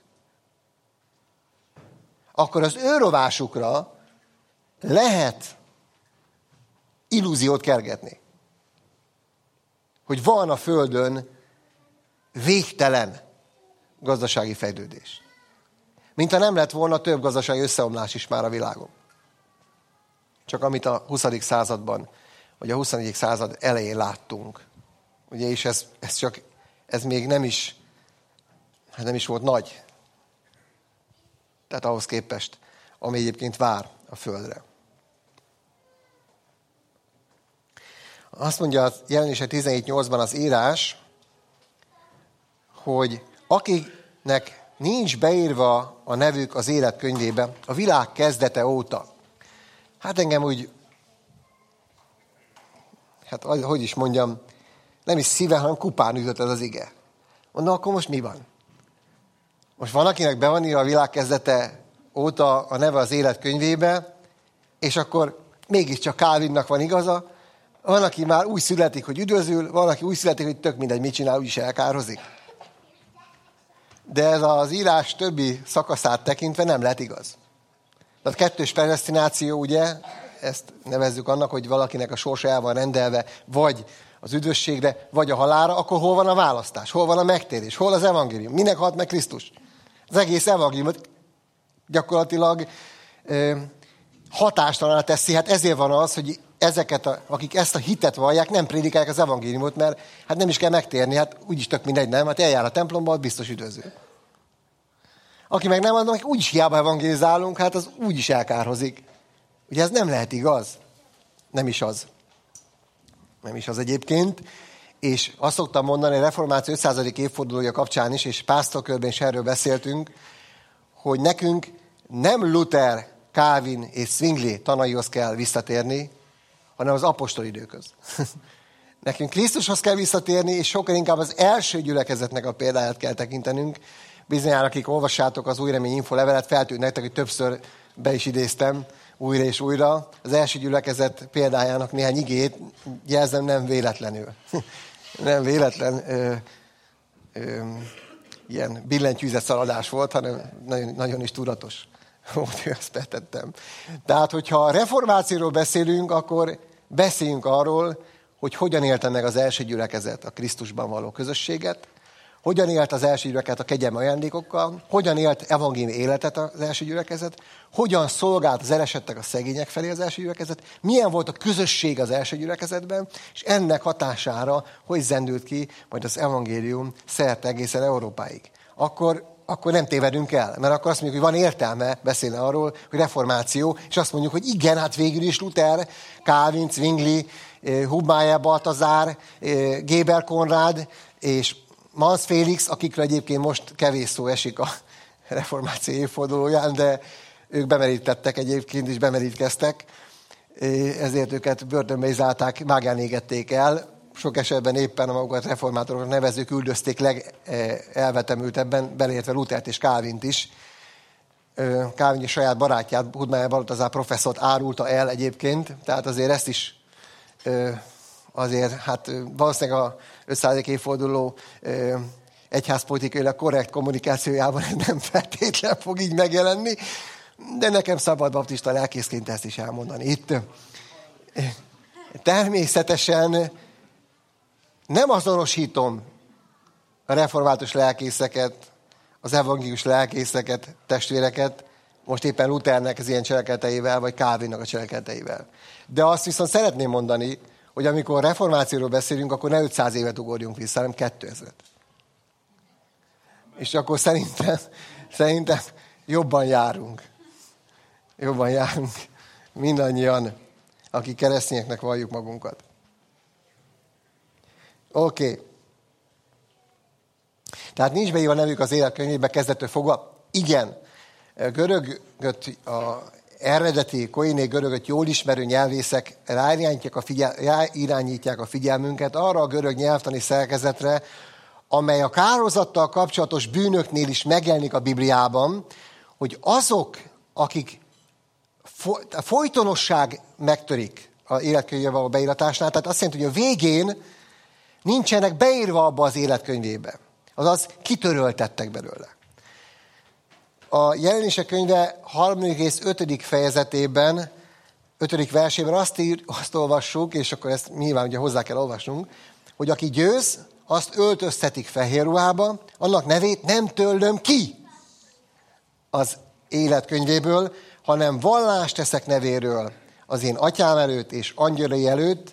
Akkor az ő rovásukra lehet illúziót kergetni. Hogy van a Földön végtelen gazdasági fejlődés. Mint ha nem lett volna több gazdasági összeomlás is már a világon. Csak amit a huszadik században, vagy a huszonegyedik század elején láttunk. Ugye, és ez, ez csak, ez még nem is, hát nem is volt nagy. Tehát ahhoz képest, ami egyébként vár a Földre. Azt mondja a Jelenések tizenhét nyolcban az írás, hogy akiknek nincs beírva a nevük az élet könyvébe a világ kezdete óta. Hát engem úgy, hát hogy is mondjam, nem is szíve, hanem kupán ütött ez az ige. Mondom, akkor most mi van? Most van, akinek be van írva a világ kezdete óta a neve az élet könyvébe, és akkor mégiscsak Calvinnak van igaza. Van, aki már úgy születik, hogy üdvözül, van, aki úgy születik, hogy tök mindegy, mit csinál, úgyis elkározik. De ez az írás többi szakaszát tekintve nem lehet igaz. Tehát kettős predesztináció, ugye, ezt nevezzük annak, hogy valakinek a sorsa el van rendelve, vagy az üdvösségre, vagy a halálra, akkor hol van a választás? Hol van a megtérés? Hol az evangélium? Minek halt meg Krisztus? Az egész evangéliumot gyakorlatilag ö, hatástalanná teszi. Hát ezért van az, hogy ezeket, a, akik ezt a hitet vallják, nem prédikálják az evangéliumot, mert hát nem is kell megtérni, hát úgyis tök mindegy, nem? Hát eljár a templomba, biztos üdvözül. Aki meg nem adnak, úgyis hiába evangélizálunk, hát az úgyis elkárhozik. Ugye ez nem lehet igaz. Nem is az. Nem is az egyébként. És azt szoktam mondani, a reformáció ötszázadik évfordulója kapcsán is, és pásztorkörben is erről beszéltünk, hogy nekünk nem Luther, Calvin és Zwingli tanaihoz kell visszatérni, hanem az apostoli időköz. Nekünk Krisztushoz kell visszatérni, és sokkal inkább az első gyülekezetnek a példáját kell tekintenünk. Bizonyára, akik olvassátok az Új Remény Info levelet, feltűnt nektek, hogy többször be is idéztem újra és újra. Az első gyülekezet példájának néhány igét, jelzem, nem véletlenül. Nem véletlen ö, ö, ilyen billentyűzet szaladás volt, hanem nagyon, nagyon is tudatos volt, hogy azt betettem. Tehát, hogyha a reformációról beszélünk, akkor beszéljünk arról, hogy hogyan élte meg az első gyülekezet a Krisztusban való közösséget, hogyan élt az első gyülekezet a kegyelmi ajándékokkal, hogyan élt evangéliumi életet az első gyülekezet, hogyan szolgált az elesettek a szegények felé az első gyülekezet, milyen volt a közösség az első gyülekezetben, és ennek hatására hogy zendült ki majd az evangélium szerte egészen Európáig. Akkor, akkor nem tévedünk el, mert akkor azt mondjuk, hogy van értelme beszélni arról, hogy reformáció, és azt mondjuk, hogy igen, hát végül is Luther, Calvin, Zwingli, Hubmaier, Baltazár, Geber Konrád, és Mans Félix, akikre egyébként most kevés szó esik a reformáció évfordulóján, de ők bemerítettek egyébként, és bemerítkeztek, ezért őket börtönbe is zárták, mágán égették el. Sok esetben éppen a magukat reformátorok nevezők üldözték legelvetemültebben, beleértve Luthert és Calvint is. Calvin és saját barátját, Hudmájer Baltazár professzort árulta el egyébként, tehát azért ezt is azért, hát valószínűleg a ötszázadik évforduló egyházpolitikailag korrekt kommunikációjában ez nem feltétlen fog így megjelenni, de nekem szabad baptista lelkészként ezt is elmondani. Itt természetesen nem azonosítom a református lelkészeket, az evangélikus lelkészeket, testvéreket, most éppen Luthernek az ilyen cselekedeteivel, vagy Calvinnak a cselekedeteivel. De azt viszont szeretném mondani, hogy amikor reformációról beszélünk, akkor ne ötszáz évet ugorjunk vissza, hanem kétezret. És akkor szerintem, szerintem jobban járunk. Jobban járunk mindannyian, akik keresztényeknek valljuk magunkat. Oké. Okay. Tehát nincs beírva a nevük az életkönyvébe kezdettől fogva. Igen, görögöt, a eredeti koiné görögöt jól ismerő nyelvészek ráirányítják a, figyel, ráirányítják a figyelmünket arra a görög nyelvtani szerkezetre, amely a kárhozattal kapcsolatos bűnöknél is megjelenik a Bibliában, hogy azok, akik a folytonosság megtörik az életkönyvbe való beíratásnál, tehát azt jelenti, hogy a végén nincsenek beírva abba az életkönyvébe. Azaz kitöröltettek belőle. A Jelenések könyve harmadik rész ötödik fejezetében, ötödik versében azt, ír, azt olvassuk, és akkor ezt nyilván ugye hozzá kell olvasnunk, hogy aki győz, azt öltöztetik fehér ruhába, annak nevét nem törlöm ki az életkönyvéből, hanem vallást teszek nevéről az én atyám előtt és angyalai előtt.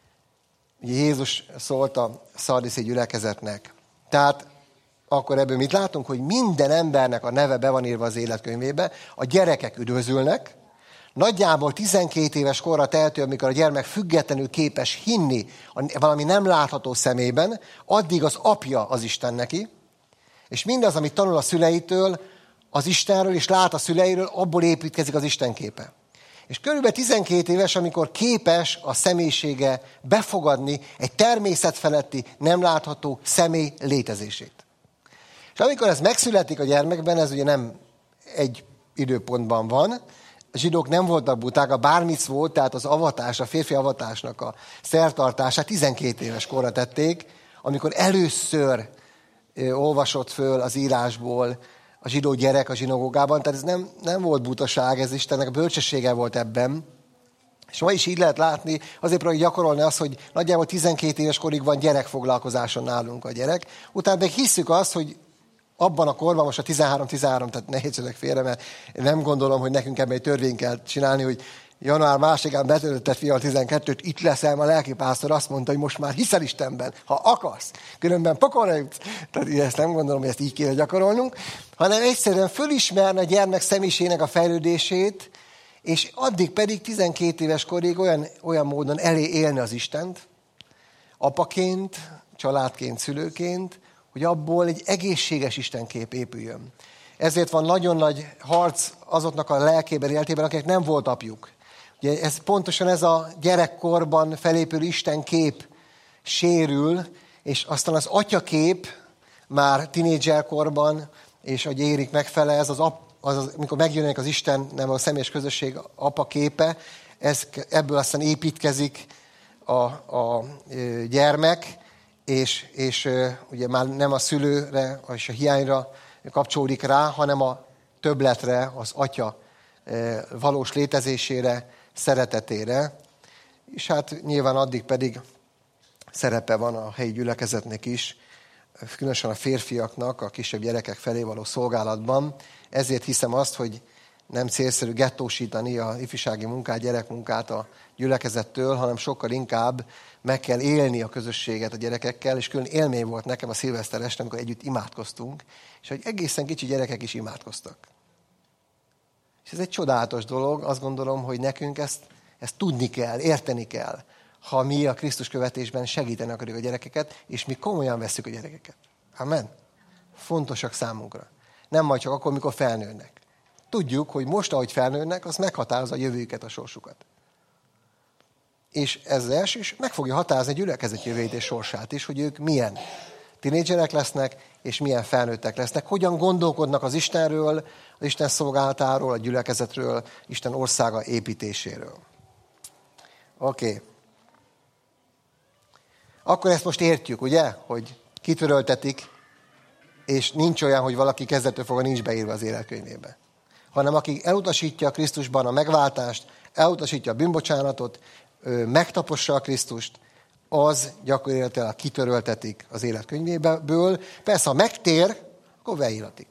Ugye Jézus szólt a szardiszi gyülekezetnek. Tehát akkor ebből mit látunk, hogy minden embernek a neve be van írva az életkönyvébe, a gyerekek üdvözülnek, nagyjából tizenkét éves korra tehető, amikor a gyermek függetlenül képes hinni valami nem látható szemében, addig az apja az Isten neki, és mindaz, amit tanul a szüleitől, az Istenről, és lát a szüleiről, abból építkezik az Isten képe. És körülbelül tizenkét éves, amikor képes a személyisége befogadni egy természetfeletti, nem látható személy létezését. És amikor ez megszületik a gyermekben, ez ugye nem egy időpontban van, a zsidók nem voltak buták, a bármic volt, tehát az avatás, a férfi avatásnak a szertartását tizenkét éves korra tették, amikor először olvasott föl az írásból a zsidó gyerek a zsinagógában, tehát ez nem, nem volt butaság, ez Istennek a bölcsessége volt ebben. És ma is így lehet látni, azért próbáljuk gyakorolni azt, hogy nagyjából tizenkét éves korig van gyerekfoglalkozáson nálunk a gyerek. Utána meg hisszük azt, hogy abban a korban, most a tizenhárom tizenhárom, tehát ne értsenek félre, mert én nem gondolom, hogy nekünk ebben egy törvényt kell csinálni, hogy január másodikán betöltött fiatal tizenkettőt, itt leszel, a lelkipásztor azt mondta, hogy most már hiszel Istenben, ha akarsz, különben pokolra jutsz. Tehát ezt nem gondolom, hogy ezt így kéne gyakorolnunk, hanem egyszerűen fölismerne a gyermek személyiségének a fejlődését, és addig pedig tizenkét éves korig olyan, olyan módon elé élni az Istent, apaként, családként, szülőként, hogy abból egy egészséges istenkép épüljön. Ezért van nagyon nagy harc azoknak a lelkében, életében, akik nem volt apjuk. Ugye ez, pontosan ez a gyerekkorban felépülő istenkép sérül, és aztán az atyakép már tinédzserkorban, és ahogy érik megfele, ez az, ap, az, az amikor megjelenik az Isten, nem a személyes közösség apa képe, ez, ebből aztán építkezik a, a gyermek, és, és ugye már nem a szülőre és a hiányra kapcsolódik rá, hanem a többletre, az atya valós létezésére, szeretetére. És hát nyilván addig pedig szerepe van a helyi gyülekezetnek is, különösen a férfiaknak a kisebb gyerekek felé való szolgálatban. Ezért hiszem azt, hogy nem célszerű gettósítani a ifjúsági munkát, gyerekmunkát a gyülekezettől, hanem sokkal inkább meg kell élni a közösséget a gyerekekkel, és külön élmény volt nekem a szilveszter este, amikor együtt imádkoztunk, és hogy egészen kicsi gyerekek is imádkoztak. És ez egy csodálatos dolog, azt gondolom, hogy nekünk ezt, ezt tudni kell, érteni kell, ha mi a Krisztus követésben segíteni akarjuk a gyerekeket, és mi komolyan vesszük a gyerekeket. Amen. Fontosak számunkra. Nem majd csak akkor, mikor felnőnek. Tudjuk, hogy most, ahogy felnőnek, az meghatározza a jövőjüket, a sorsukat. És ez az első is meg fogja határozni a gyülekezet jövőjét és sorsát is, hogy ők milyen tinédzserek lesznek, és milyen felnőttek lesznek, hogyan gondolkodnak az Istenről, az Isten szolgálatáról, a gyülekezetről, Isten országa építéséről. Oké. Okay. Akkor ezt most értjük, ugye, hogy kitöröltetik, és nincs olyan, hogy valaki kezdettől fogva nincs beírva az életkönyvébe. Hanem aki elutasítja Krisztusban a megváltást, elutasítja a bűnbocsánatot, megtapossa a Krisztust, az gyakorlatilag kitöröltetik az életkönyvéből. Persze, ha megtér, akkor beíratik.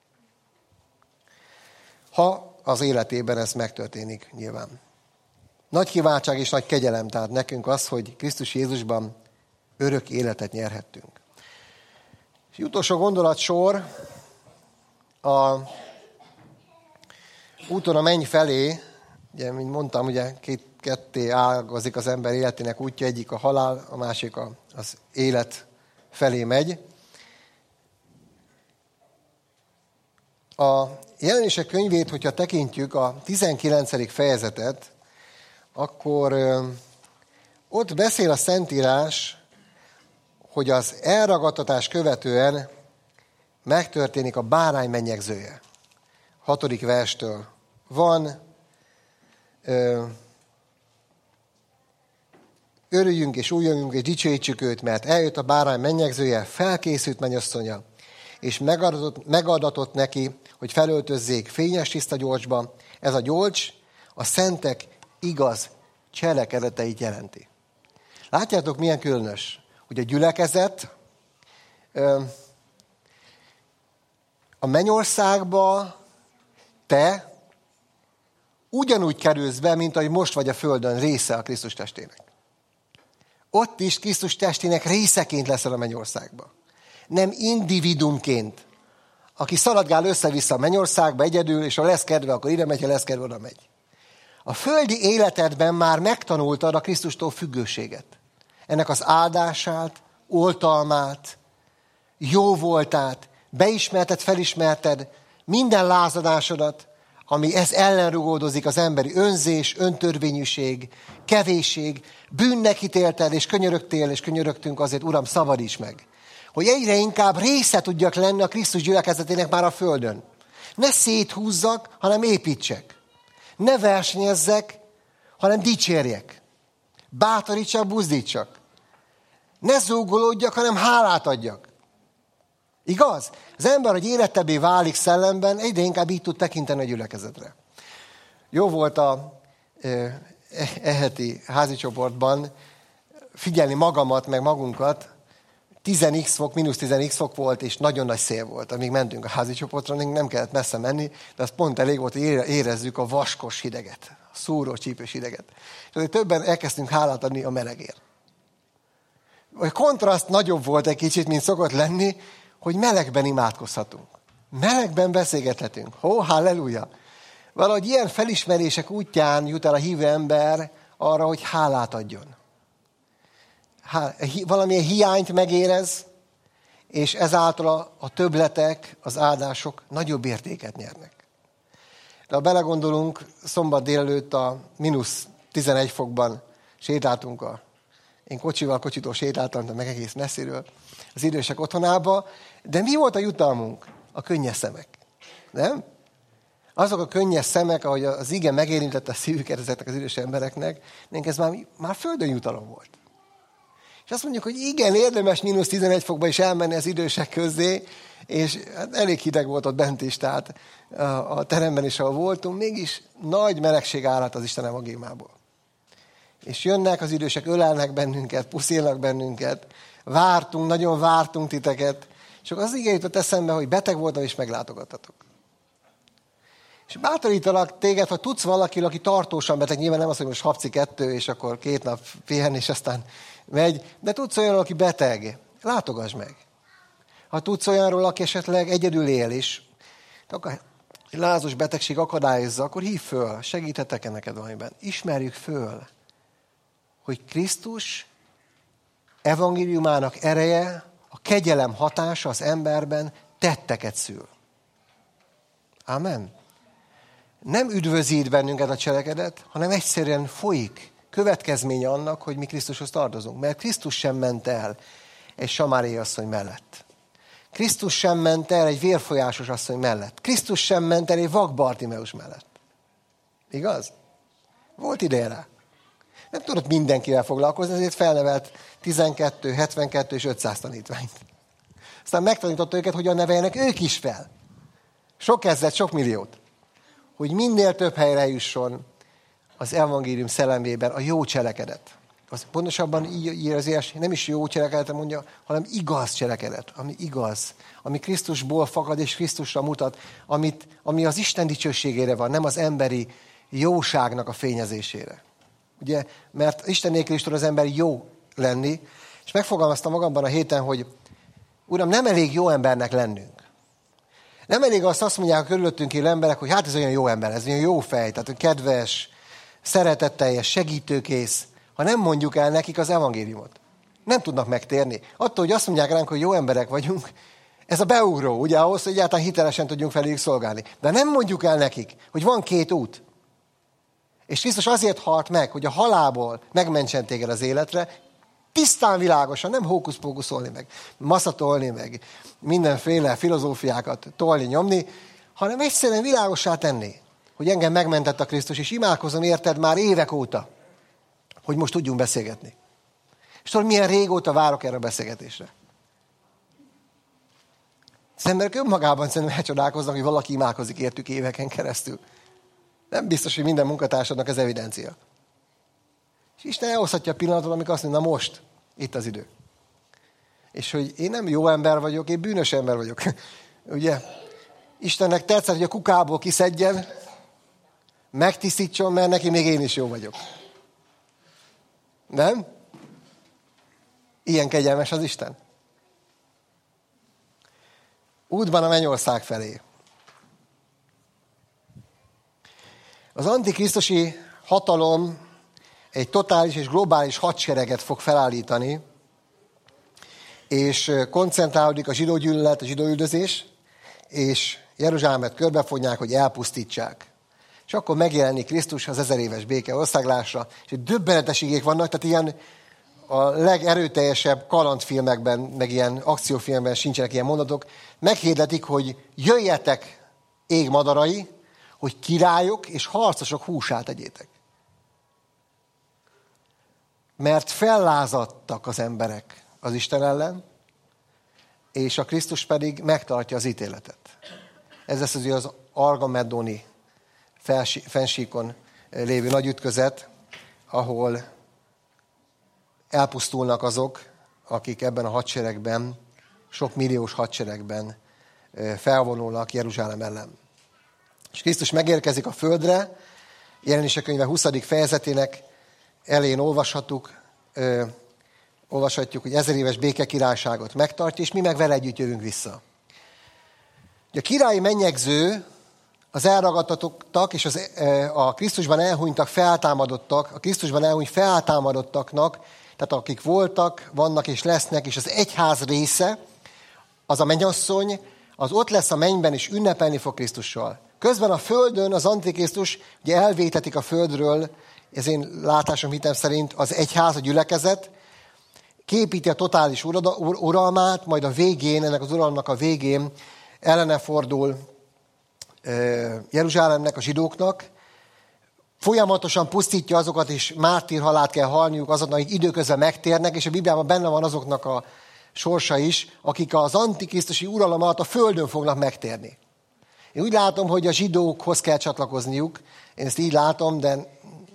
Ha az életében ez megtörténik nyilván. Nagy kiváltság és nagy kegyelem, tehát nekünk az, hogy Krisztus Jézusban örök életet nyerhettünk. És utolsó gondolatsor, a úton a menny felé, ugye, mint mondtam, ugye két, ketté ágazik az ember életének útja, egyik a halál, a másik a, az élet felé megy. A Jelenések könyvét, hogyha tekintjük a tizenkilencedik fejezetet, akkor ö, ott beszél a Szentírás, hogy az elragadtatás követően megtörténik a bárány mennyegzője. Hatodik verstől van, ö, örüljünk és újjongunk és dicsőítsük őt, mert eljött a bárány mennyegzője, felkészült mennyasszonya, és megadatott, megadatott neki, hogy felöltözzék fényes tiszta gyolcsba. Ez a gyolcs a szentek igaz cselekedeteit jelenti. Látjátok, milyen különös, hogy a gyülekezet a mennyországba te ugyanúgy kerülsz be, mint ahogy most vagy a földön része a Krisztus testének. Ott is Krisztus testének részeként leszel a mennyországba. Nem individumként, aki szaladgál össze-vissza a mennyországba egyedül, és ha lesz kedve, akkor ide megy, ha lesz kedve, oda megy. A földi életedben már megtanultad a Krisztustól függőséget. Ennek az áldását, oltalmát, jó voltát, beismerted, felismerted minden lázadásodat, ami ez ellen rugódozik, az emberi önzés, öntörvényűség, kevésség, bűnnek ítélted, és könyörögtél, és könyörögtünk azért, Uram, szabadíts meg. Hogy egyre inkább része tudjak lenni a Krisztus gyülekezetének már a földön. Ne széthúzzak, hanem építsek. Ne versenyezzek, hanem dicsérjek. Bátorítsak, buzdítsak. Ne zúgolódjak, hanem hálát adjak. Igaz? Az ember, hogy érettebbé válik szellemben, egyre inkább így tud tekinteni a gyülekezetre. Jó volt a e, eheti házi csoportban figyelni magamat, meg magunkat. tíz x fok, mínusz tíz x fok volt, és nagyon nagy szél volt. Amíg mentünk a házi csoportra, nem kellett messze menni, de az pont elég volt, hogy érezzük a vaskos hideget, a szúró, csípős hideget. És azért többen elkezdtünk hálát adni a melegért. A kontraszt nagyobb volt egy kicsit, mint szokott lenni, hogy melegben imádkozhatunk. Melegben beszélgethetünk. Hó, halleluja! Valahogy ilyen felismerések útján jut el a hívő ember arra, hogy hálát adjon. Há, valamilyen hiányt megérez, és ezáltal a, a többletek, az áldások nagyobb értéket nyernek. De ha belegondolunk, szombat délelőtt a mínusz tizenegy fokban sétáltunk a Én kocsival, kocsitól sétáltam, de meg egész messziről az idősek otthonába. De mi volt a jutalmunk? A könnyes szemek. Nem? Azok a könnyes szemek, ahogy az ige megérintette a szívüket ezeknek az idős embereknek, ez már, már földön jutalom volt. És azt mondjuk, hogy igen, érdemes mínusz tizenegy fokba is elmenni az idősek közé, és hát elég hideg volt ott bent is, tehát a, a teremben is, ahol voltunk, mégis nagy melegség állt az Isten evangéliumából. És jönnek az idősek, ölelnek bennünket, puszilnak bennünket, vártunk, nagyon vártunk titeket, és akkor az ige jutott eszembe, hogy beteg voltam, és meglátogattatok. És bátorítalak téged, ha tudsz valaki, aki tartósan beteg, nyilván nem az, hogy most hapci kettő, és akkor két nap pihen, és aztán megy, de tudsz olyanról, aki beteg, látogass meg. Ha tudsz olyanról, aki esetleg egyedül él is, akkor lázos betegség akadályozza, akkor hívd föl, segíthetek-e neked valamiben. Ismerjük föl, hogy Krisztus evangéliumának ereje a kegyelem hatása az emberben tetteket szül. Amen. Nem üdvözít bennünket a cselekedet, hanem egyszerűen folyik. Következménye annak, hogy mi Krisztushoz tartozunk. Mert Krisztus sem ment el egy samáriai asszony mellett. Krisztus sem ment el egy vérfolyásos asszony mellett. Krisztus sem ment el egy vak Bartimeus mellett. Igaz? Volt ideje rá. Nem tudott mindenkivel foglalkozni, ezért felnevelt tizenkettő, hetvenkettő és ötszáz tanítványt. Aztán megtanította őket, hogyan neveljenek ők is fel. Sok ezret, sok milliót. Hogy minél több helyre jusson az evangélium szellemében a jó cselekedet. Az pontosabban így ír az éles, nem is jó cselekedet mondja, hanem igaz cselekedet, ami igaz, ami Krisztusból fakad és Krisztusra mutat, amit, ami az Isten dicsőségére van, nem az emberi jóságnak a fényezésére. Ugye, mert Isten nélkül is tud az ember jó lenni, és megfogalmaztam magamban a héten, hogy Uram, nem elég jó embernek lennünk. Nem elég azt azt mondják a körülöttünk élő emberek, hogy hát ez olyan jó ember, ez olyan jó fej, tehát kedves, szeretetteljes, segítőkész, ha nem mondjuk el nekik az evangéliumot. Nem tudnak megtérni. Attól, hogy azt mondják ránk, hogy jó emberek vagyunk, ez a beugró, ugye ahhoz, hogy egyáltalán hitelesen tudjunk feléjük szolgálni. De nem mondjuk el nekik, hogy van két út. És Krisztus azért halt meg, hogy a halálból megmentsen téged az életre, tisztán világosan, nem hókusz-pókuszolni meg, maszatolni meg, mindenféle filozófiákat tolni, nyomni, hanem egyszerűen világossá tenni, hogy engem megmentett a Krisztus, és imádkozom érted már évek óta, hogy most tudjunk beszélgetni. És tudod, milyen régóta várok erre a beszélgetésre. Az emberek önmagában szerintem elcsodálkoznak, hogy valaki imádkozik értük éveken keresztül. Nem biztos, hogy minden munkatársadnak ez evidencia. És Isten elhozhatja a pillanatot, amikor azt mondja, na most, itt az idő. És hogy én nem jó ember vagyok, én bűnös ember vagyok. Ugye? Istennek tetszett, hogy a kukából kiszedjen, megtisztítson, mert neki még én is jó vagyok. Nem? Ilyen kegyelmes az Isten. Útban a mennyország felé. Az antikrisztusi hatalom egy totális és globális hadsereget fog felállítani, és koncentrálódik a zsidó gyűlölet, a zsidó üldözés, és Jeruzsálemet körbefonják, hogy elpusztítsák. És akkor megjelenik Krisztus az ezer éves béke országlásra, és döbbenetes igék vannak, tehát ilyen a legerőteljesebb kalandfilmekben, meg ilyen akciófilmben sincsenek ilyen mondatok, meghirdetik, hogy jöjjetek égmadarai, hogy királyok és harcosok húsát egyétek. Mert fellázadtak az emberek az Isten ellen, és a Krisztus pedig megtartja az ítéletet. Ez lesz az, az Argamedoni fensíkon lévő nagy ütközet, ahol elpusztulnak azok, akik ebben a hadseregben, sok milliós hadseregben felvonulnak Jeruzsálem ellen. És Krisztus megérkezik a földre, Jelenések könyve huszadik fejezetének elején olvashatjuk, ö, olvashatjuk, hogy ezer éves békekirályságot megtartja, és mi meg vele együtt jövünk vissza. A királyi mennyegző, az elragadtatottak és az, a Krisztusban elhunytak, feltámadottak, a Krisztusban elhunyt feltámadottaknak, tehát akik voltak, vannak és lesznek, és az egyház része, az a mennyasszony, az ott lesz a mennyben, és ünnepelni fog Krisztussal. Közben a földön az Antikrisztus, ugye elvétetik a földről, ez én látásom hitem szerint az egyház, a gyülekezet, képíti a totális uralmát, majd a végén, ennek az uralomnak a végén ellene fordul Jeruzsálemnek, a zsidóknak, folyamatosan pusztítja azokat, és mártírhalált kell halniuk azoknak, akik időközben megtérnek, és a Bibliában benne van azoknak a sorsa is, akik az antikrisztusi uralom alatt a földön fognak megtérni. Én úgy látom, hogy a zsidókhoz kell csatlakozniuk, én ezt így látom, de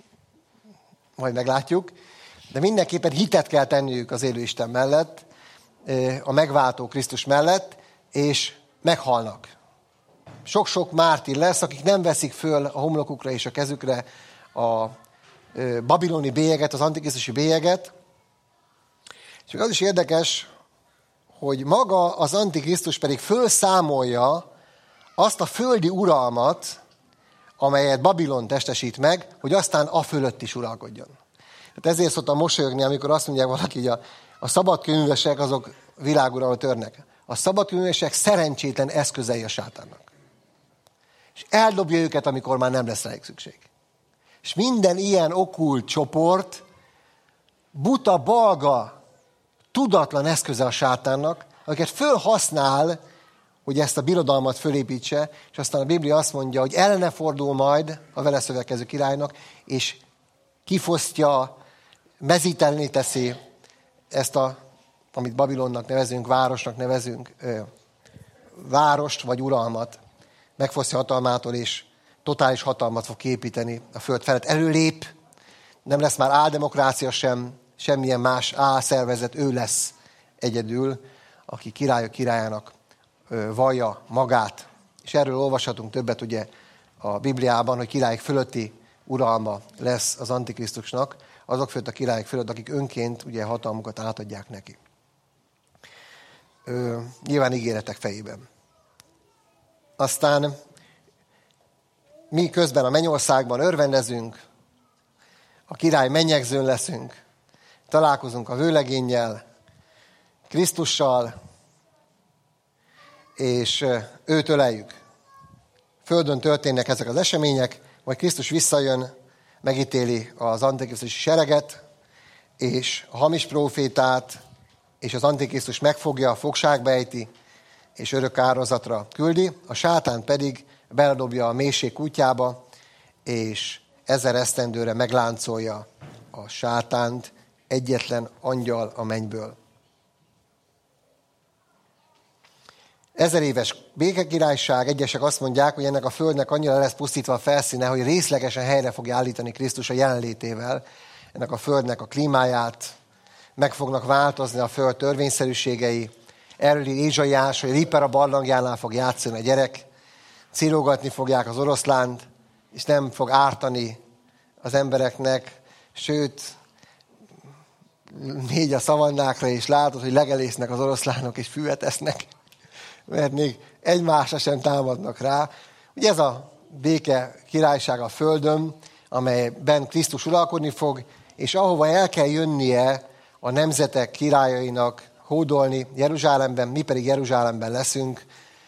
majd meglátjuk, de mindenképpen hitet kell tenniük az élő Isten mellett, a megváltó Krisztus mellett, és meghalnak. Sok-sok mártír lesz, akik nem veszik föl a homlokukra és a kezükre a babiloni bélyeget, az antikrisztusi bélyeget. És az is érdekes, hogy maga az antikrisztus pedig fölszámolja azt a földi uralmat, amelyet Babilon testesít meg, hogy aztán a fölött is uralkodjon. Hát ezért szoktam mosolyogni, amikor azt mondják valaki, hogy a, a szabadkönyvesek azok világuralmat törnek. A szabadkőművesek szerencsétlen eszközei a sátánnak. És eldobja őket, amikor már nem lesz rájuk szükség. És minden ilyen okkult csoport buta, balga, tudatlan eszköze a sátánnak, akiket fölhasznál, hogy ezt a birodalmat fölépítse, és aztán a Biblia azt mondja, hogy ellene fordul majd a vele szövetkező királynak, és kifosztja, mezítelni teszi ezt a, amit Babilonnak nevezünk, városnak nevezünk, ö, várost vagy uralmat, megfosztja hatalmától, és totális hatalmat fog képíteni a föld felett. Előlép, nem lesz már áldemokrácia sem, semmilyen más álszervezet, ő lesz egyedül, aki királyok királyának ö, vallja magát. És erről olvashatunk többet ugye a Bibliában, hogy királyok fölötti uralma lesz az Antikrisztusnak, azok fölött a királyok fölött, akik önként ugye hatalmukat átadják neki. Ö, nyilván ígéretek fejében. Aztán mi közben a mennyországban örvendezünk, a király mennyegzőn leszünk, találkozunk a vőlegénnyel, Krisztussal, és őt öleljük. Földön történnek ezek az események, majd Krisztus visszajön, megítéli az antikrisztusi sereget, és a hamis prófétát, és az antikrisztus megfogja, fogságba ejti, és örök áldozatra küldi, a sátán pedig beledobja a mélység kutyába, és ezer esztendőre megláncolja a sátánt, egyetlen angyal a mennyből. Ezer éves békekirályság, egyesek azt mondják, hogy ennek a földnek annyira lesz pusztítva a felszíne, hogy részlegesen helyre fogja állítani Krisztus a jelenlétével. Ennek a földnek a klímáját, meg fognak változni a föld törvényszerűségei. Erről ír Ézsaiás, hogy Ripper a barlangjánál fog játszani a gyerek, cirógatni fogják az oroszlánt, és nem fog ártani az embereknek, sőt, négy a szavannákra, és látod, hogy legelésznek az oroszlánok, és füvet esznek, mert még egymásra sem támadnak rá. Ugye ez a béke királyság a földön, amelyben Krisztus uralkodni fog, és ahova el kell jönnie a nemzetek királyainak hódolni Jeruzsálemben, mi pedig Jeruzsálemben leszünk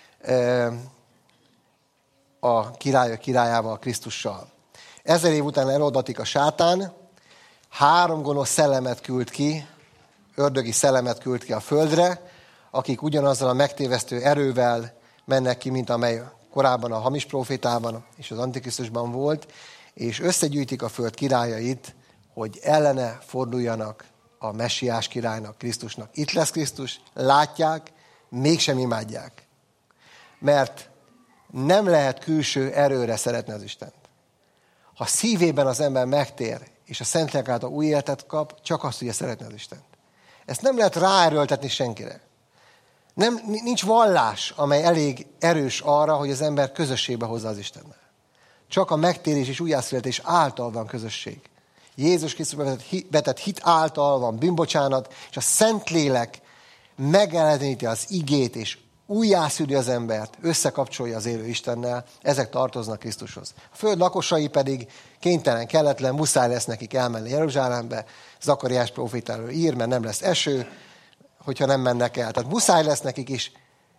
a királyok királyával, Krisztussal. Ezer év után eloldatik a sátán, három gonosz szellemet küld ki, ördögi szellemet küld ki a földre, akik ugyanazzal a megtévesztő erővel mennek ki, mint amely korábban a hamis profétában és az Antikrisztusban volt, és összegyűjtik a föld királyait, hogy ellene forduljanak a messiás királynak, Krisztusnak. Itt lesz Krisztus, látják, mégsem imádják. Mert nem lehet külső erőre szeretni az Istent. Ha szívében az ember megtér, és a Szentlélek által új életet kap, csak azt tudja szeretni az Istent. Ezt nem lehet ráerőltetni senkire. Nem, nincs vallás, amely elég erős arra, hogy az ember közösségbe hozza az Istennel. Csak a megtérés és újjászületés által van közösség. Jézus Krisztusban vetett hit által van bűnbocsánat, és a Szentlélek megjeleníti az igét, és újjászüli az embert, összekapcsolja az élő Istennel, ezek tartoznak Krisztushoz. A föld lakosai pedig kénytelen, kelletlen, muszáj lesz nekik elmenni Jeruzsálembe, Zakariás prófétáról ír, mert nem lesz eső, hogyha nem mennek el. Tehát muszáj lesz nekik is,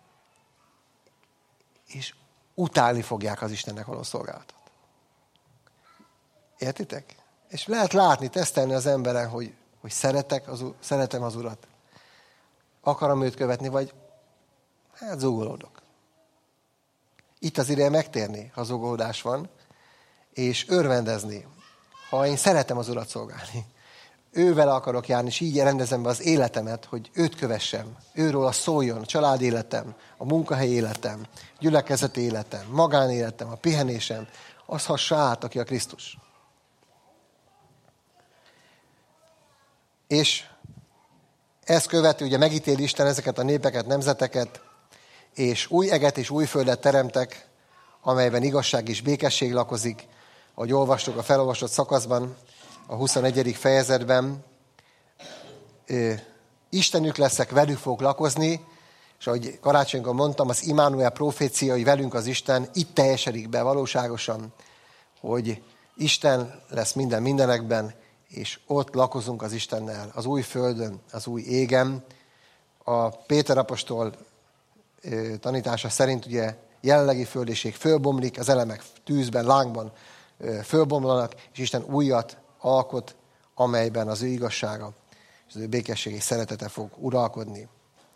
és utálni fogják az Istennek való szolgálatot. Értitek? És lehet látni, tesztelni az emberen, hogy, hogy szeretek az, szeretem az Urat. Akarom őt követni, vagy hát zúgolódok. Itt az ideje megtérni, ha zúgolódás van, és örvendezni, ha én szeretem az Urat szolgálni. Ővel akarok járni, és így rendezem be az életemet, hogy őt kövessem. Őről szóljon a család életem, a munkahely életem, gyülekezeti életem, magánéletem, a pihenésem. Az hassa át, aki a Krisztus. És ezt követő, ugye megítéli Isten ezeket a népeket, nemzeteket, és új eget és új földet teremtek, amelyben igazság és békesség lakozik, ahogy olvastuk a felolvasott szakaszban, a huszonegyedik fejezetben. Istenük leszek, velük fogok lakozni, és ahogy karácsonykor mondtam, az Immanuel profécia, hogy velünk az Isten, itt teljesedik be valóságosan, hogy Isten lesz minden mindenekben, és ott lakozunk az Istennel, az új földön, az új égen, a Péter apostol tanítása szerint ugye jelenlegi földiség fölbomlik, az elemek tűzben, lángban fölbomlanak, és Isten újat alkot, amelyben az ő igazsága és az ő békesség és szeretete fog uralkodni.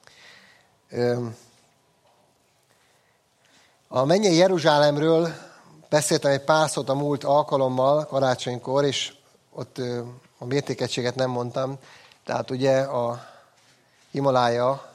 A mennyei Jeruzsálemről beszéltem egy pár szót a múlt alkalommal, karácsonykor, és ott a mértékegységet nem mondtam. Tehát ugye a Himalája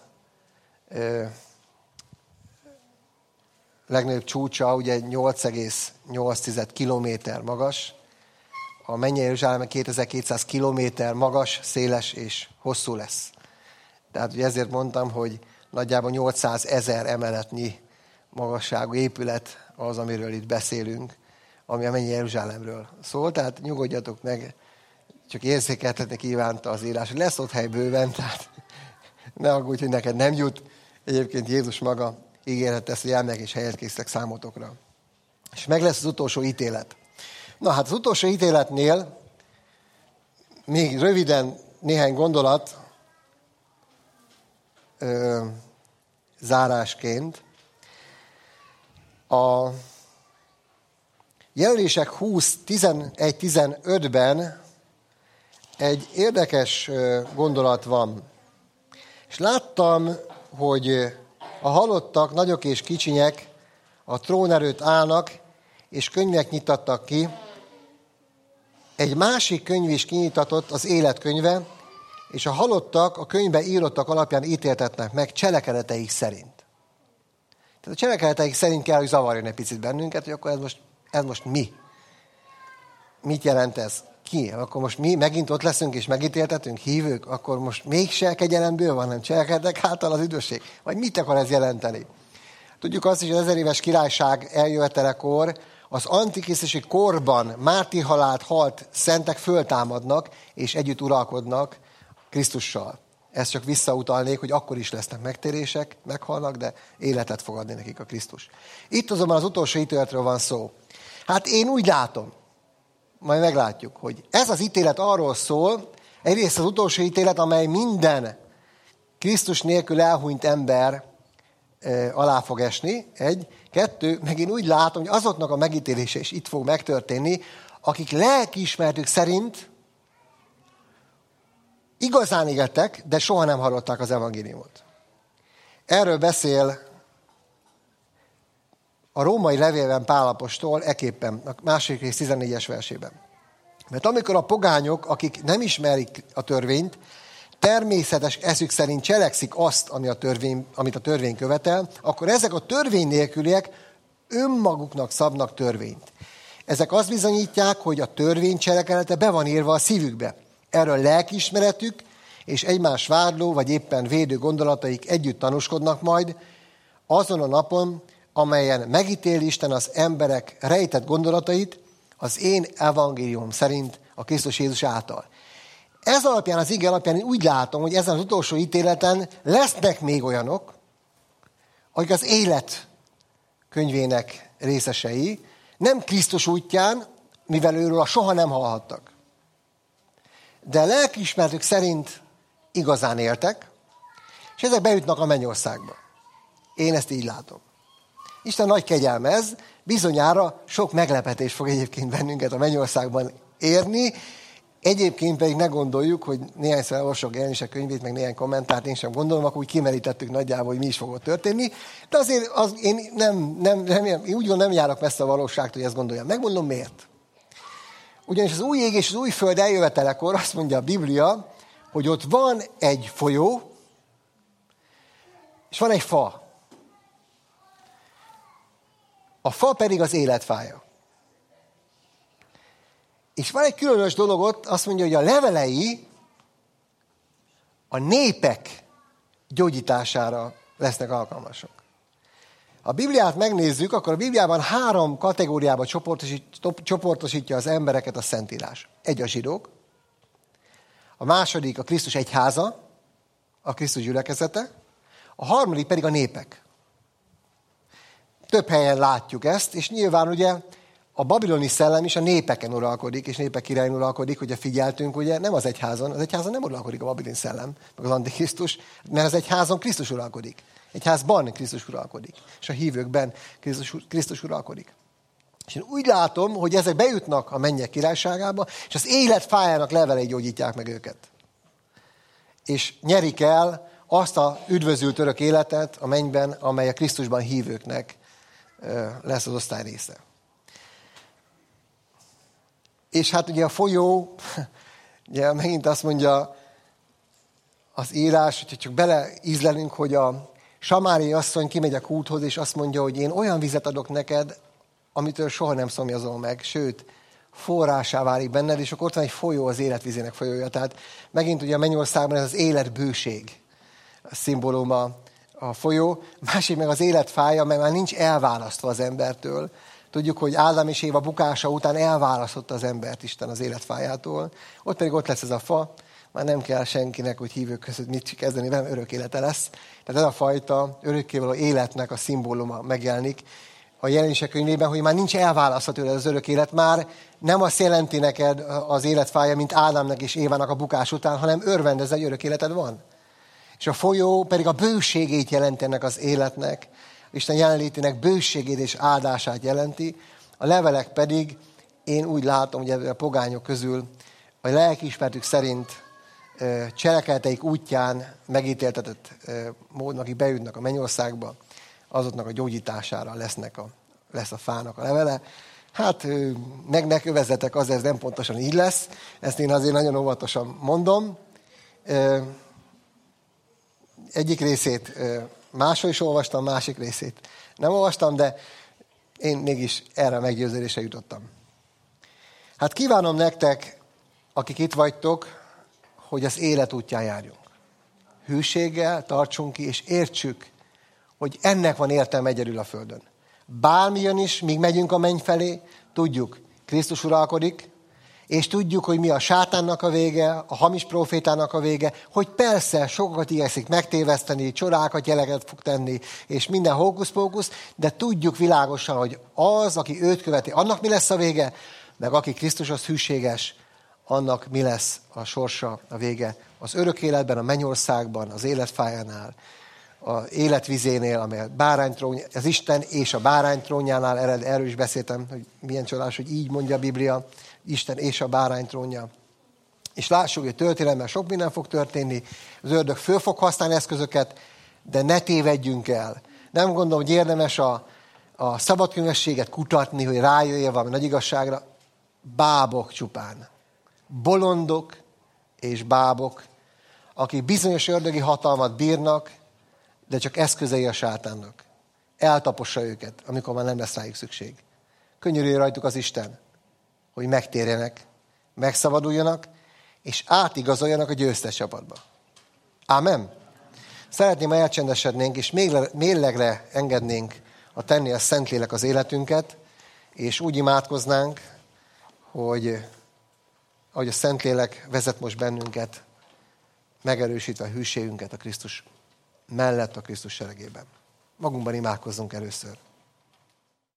legnagyobb csúcsa ugye nyolc egész nyolc kilométer magas, a mennyei Jeruzsálem kétezer-kétszáz kilométer magas, széles és hosszú lesz. Tehát ugye ezért mondtam, hogy nagyjából nyolcszázezer emeletnyi magasságú épület az, amiről itt beszélünk, ami a mennyei Jeruzsálemről szól. Tehát nyugodjatok meg, csak érzékeltetni kívánta az írás, hogy lesz ott hely bőven, tehát ne aggódj, hogy neked nem jut. Egyébként Jézus maga ígéret tesz, hogy elmegyek és helyet készítek számotokra. És meg lesz az utolsó ítélet. Na hát az utolsó ítéletnél még röviden néhány gondolat ö, zárásként. A Jelenések húsz tizenegy tizenötben egy érdekes gondolat van. És láttam, hogy a halottak, nagyok és kicsinyek a trón előtt állnak, és könyvek nyitattak ki. Egy másik könyv is kinyitatott, az életkönyve, és a halottak a könyvbe írottak alapján ítéltetnek meg cselekedeteik szerint. Tehát a cselekedeteik szerint kell, hogy zavarjon egy picit bennünket, hogy akkor ez most, ez most mi? Mit jelent ez? Ki? Akkor most mi megint ott leszünk és megítéltetünk, hívők? Akkor most mégse kegyelemből van, nem cselekedetek által az üdvösség? Vagy mit akar ez jelenteni? Tudjuk azt is, hogy az ezer éves királyság eljövetelekor az antikrisztusi korban mártírhalált halt szentek föltámadnak, és együtt uralkodnak Krisztussal. Ezt csak visszautalnék, hogy akkor is lesznek megtérések, meghalnak, de életet fog adni nekik a Krisztus. Itt azonban az utolsó ítéletről van szó. Hát én úgy látom, majd meglátjuk, hogy ez az ítélet arról szól, egyrészt az utolsó ítélet, amely minden Krisztus nélkül elhunyt ember e, alá fog esni, egy, kettő, meg én úgy látom, hogy azoknak a megítélése is itt fog megtörténni, akik lelkiismeretük szerint igazán éltek, de soha nem hallották az evangéliumot. Erről beszél a római levélben Pál apostol eképpen, a második rész tizennégyes versében. Mert amikor a pogányok, akik nem ismerik a törvényt, természetes eszük szerint cselekszik azt, ami a törvény, amit a törvény követel, akkor ezek a törvény nélküliek önmaguknak szabnak törvényt. Ezek azt bizonyítják, hogy a törvény cselekedete be van írva a szívükbe. Erről lelkiismeretük és egymás vádló vagy éppen védő gondolataik együtt tanúskodnak majd azon a napon, amelyen megítél Isten az emberek rejtett gondolatait az én evangélium szerint a Krisztus Jézus által. Ez alapján, az ige alapján én úgy látom, hogy ezen az utolsó ítéleten lesznek még olyanok, akik az élet könyvének részesei, nem Krisztus útján, mivel őről soha nem hallhattak. De lelkiismeretük szerint igazán éltek, és ezek bejutnak a mennyországba. Én ezt így látom. Isten nagy kegyelme ez, bizonyára sok meglepetés fog egyébként bennünket a mennyországban érni, egyébként pedig ne gondoljuk, hogy néhányszor olvasok Jelenések könyvét, meg néhány kommentárt, én sem gondolom, akkor úgy kimerítettük nagyjából, hogy mi is fog történni, de azért az, én, nem, nem, nem, én úgy gondolom, nem járok messze a valóságtól, hogy ezt gondoljam. Megmondom miért. Ugyanis az új ég és az új föld eljövetelekor azt mondja a Biblia, hogy ott van egy folyó, és van egy fa. A fa pedig az életfája. És van egy különös dolog ott, azt mondja, hogy a levelei a népek gyógyítására lesznek alkalmasak. Ha a Bibliát megnézzük, akkor a Bibliában három kategóriába csoportosítja az embereket a Szentírás. Egy a zsidók, a második a Krisztus egyháza, a Krisztus gyülekezete, a harmadik pedig a népek. Több helyen látjuk ezt, és nyilván ugye a babiloni szellem is a népeken uralkodik, és népek királyin uralkodik, ugye figyeltünk, ugye nem az egyházon, az egyházon nem uralkodik a babiloni szellem, meg az antikrisztus, mert az egyházon Krisztus uralkodik. Egyházban Krisztus uralkodik, és a hívőkben Krisztus, Krisztus uralkodik. És én úgy látom, hogy ezek bejutnak a mennyek királyságába, és az élet fájának levelei gyógyítják meg őket. És nyerik el azt a üdvözült örök életet a mennyben, amely a Krisztusban hívőknek lesz az osztály része. És hát ugye a folyó, ugye megint azt mondja az írás, hogyha csak beleízlelünk, hogy a samáriai asszony kimegy a kúthoz, és azt mondja, hogy én olyan vizet adok neked, amitől soha nem szomjazol meg, sőt, forrásá válik benned, és akkor ott van egy folyó, az életvizének folyója. Tehát megint ugye a mennyországban ez az életbőség a szimbóluma a folyó, másik meg az életfája, mert már nincs elválasztva az embertől. Tudjuk, hogy Ádám és Éva bukása után elválasztotta az embert Isten az életfájától. Ott pedig ott lesz ez a fa, már nem kell senkinek, hogy hívők között mit kezdeni, nem örök élete lesz. Tehát ez a fajta örökkévaló életnek a szimbóluma megjelenik a Jelenések könyvében, hogy már nincs elválasztható tőle az örök élet, már nem azt jelenti neked az életfája, mint Ádámnak és Évának a bukás után, hanem örvendez, egy örök életed van. És a folyó pedig a bőségét jelenti ennek az életnek, Isten jelenlétének bőségét és áldását jelenti, a levelek pedig, én úgy látom, hogy a pogányok közül a lelkiismeretük szerint cselekedeteik útján megítéltetett módon, akik bejutnak a mennyországba, azoknak a gyógyítására lesznek a, lesz a fának a levele. Hát meg ne kövezzetek, az ez nem pontosan így lesz. Ezt én azért nagyon óvatosan mondom. Egyik részét máshol is olvastam, másik részét nem olvastam, de én mégis erre a meggyőződésre jutottam. Hát kívánom nektek, akik itt vagytok, hogy az élet útján járjunk. Hűséggel tartsunk ki, és értsük, hogy ennek van értelme egyedül a földön. Bármi jön is, míg megyünk a menny felé, tudjuk, Krisztus uralkodik, és tudjuk, hogy mi a sátánnak a vége, a hamis profétának a vége, hogy persze sokakat igyekszik megtéveszteni, csodákat, jeleket fog tenni, és minden hókusz-pókusz, de tudjuk világosan, hogy az, aki őt követi, annak mi lesz a vége, meg aki Krisztushoz hűséges, annak mi lesz a sorsa, a vége. Az örök életben, a mennyországban, az életfájánál, az életvizénél, amely a báránytrón, az Isten és a báránytrónjánál ered, erről is beszéltem, hogy milyen csodás, hogy így mondja a Biblia, Isten és a báránytrónja. És lássuk, hogy a történelemben sok minden fog történni, az ördög föl fog használni eszközöket, de ne tévedjünk el. Nem gondolom, hogy érdemes a, a szabadkönyvességet kutatni, hogy rájöjjön valami nagy igazságra. Bábok csupán. Bolondok és bábok, akik bizonyos ördögi hatalmat bírnak, de csak eszközei a sátánnak. Eltapossa őket, amikor már nem lesz rájuk szükség. Könyörülj rajtuk az Isten, hogy megtérjenek, megszabaduljanak, és átigazoljanak a győztes csapatba. Ámen. Szeretném, ha elcsendesednénk, és mérlegre engednénk a tenni a Szentlélek az életünket, és úgy imádkoznánk, hogy ahogy a Szentlélek vezet most bennünket, megerősítve a hűségünket a Krisztus mellett, a Krisztus seregében. Magunkban imádkozzunk először.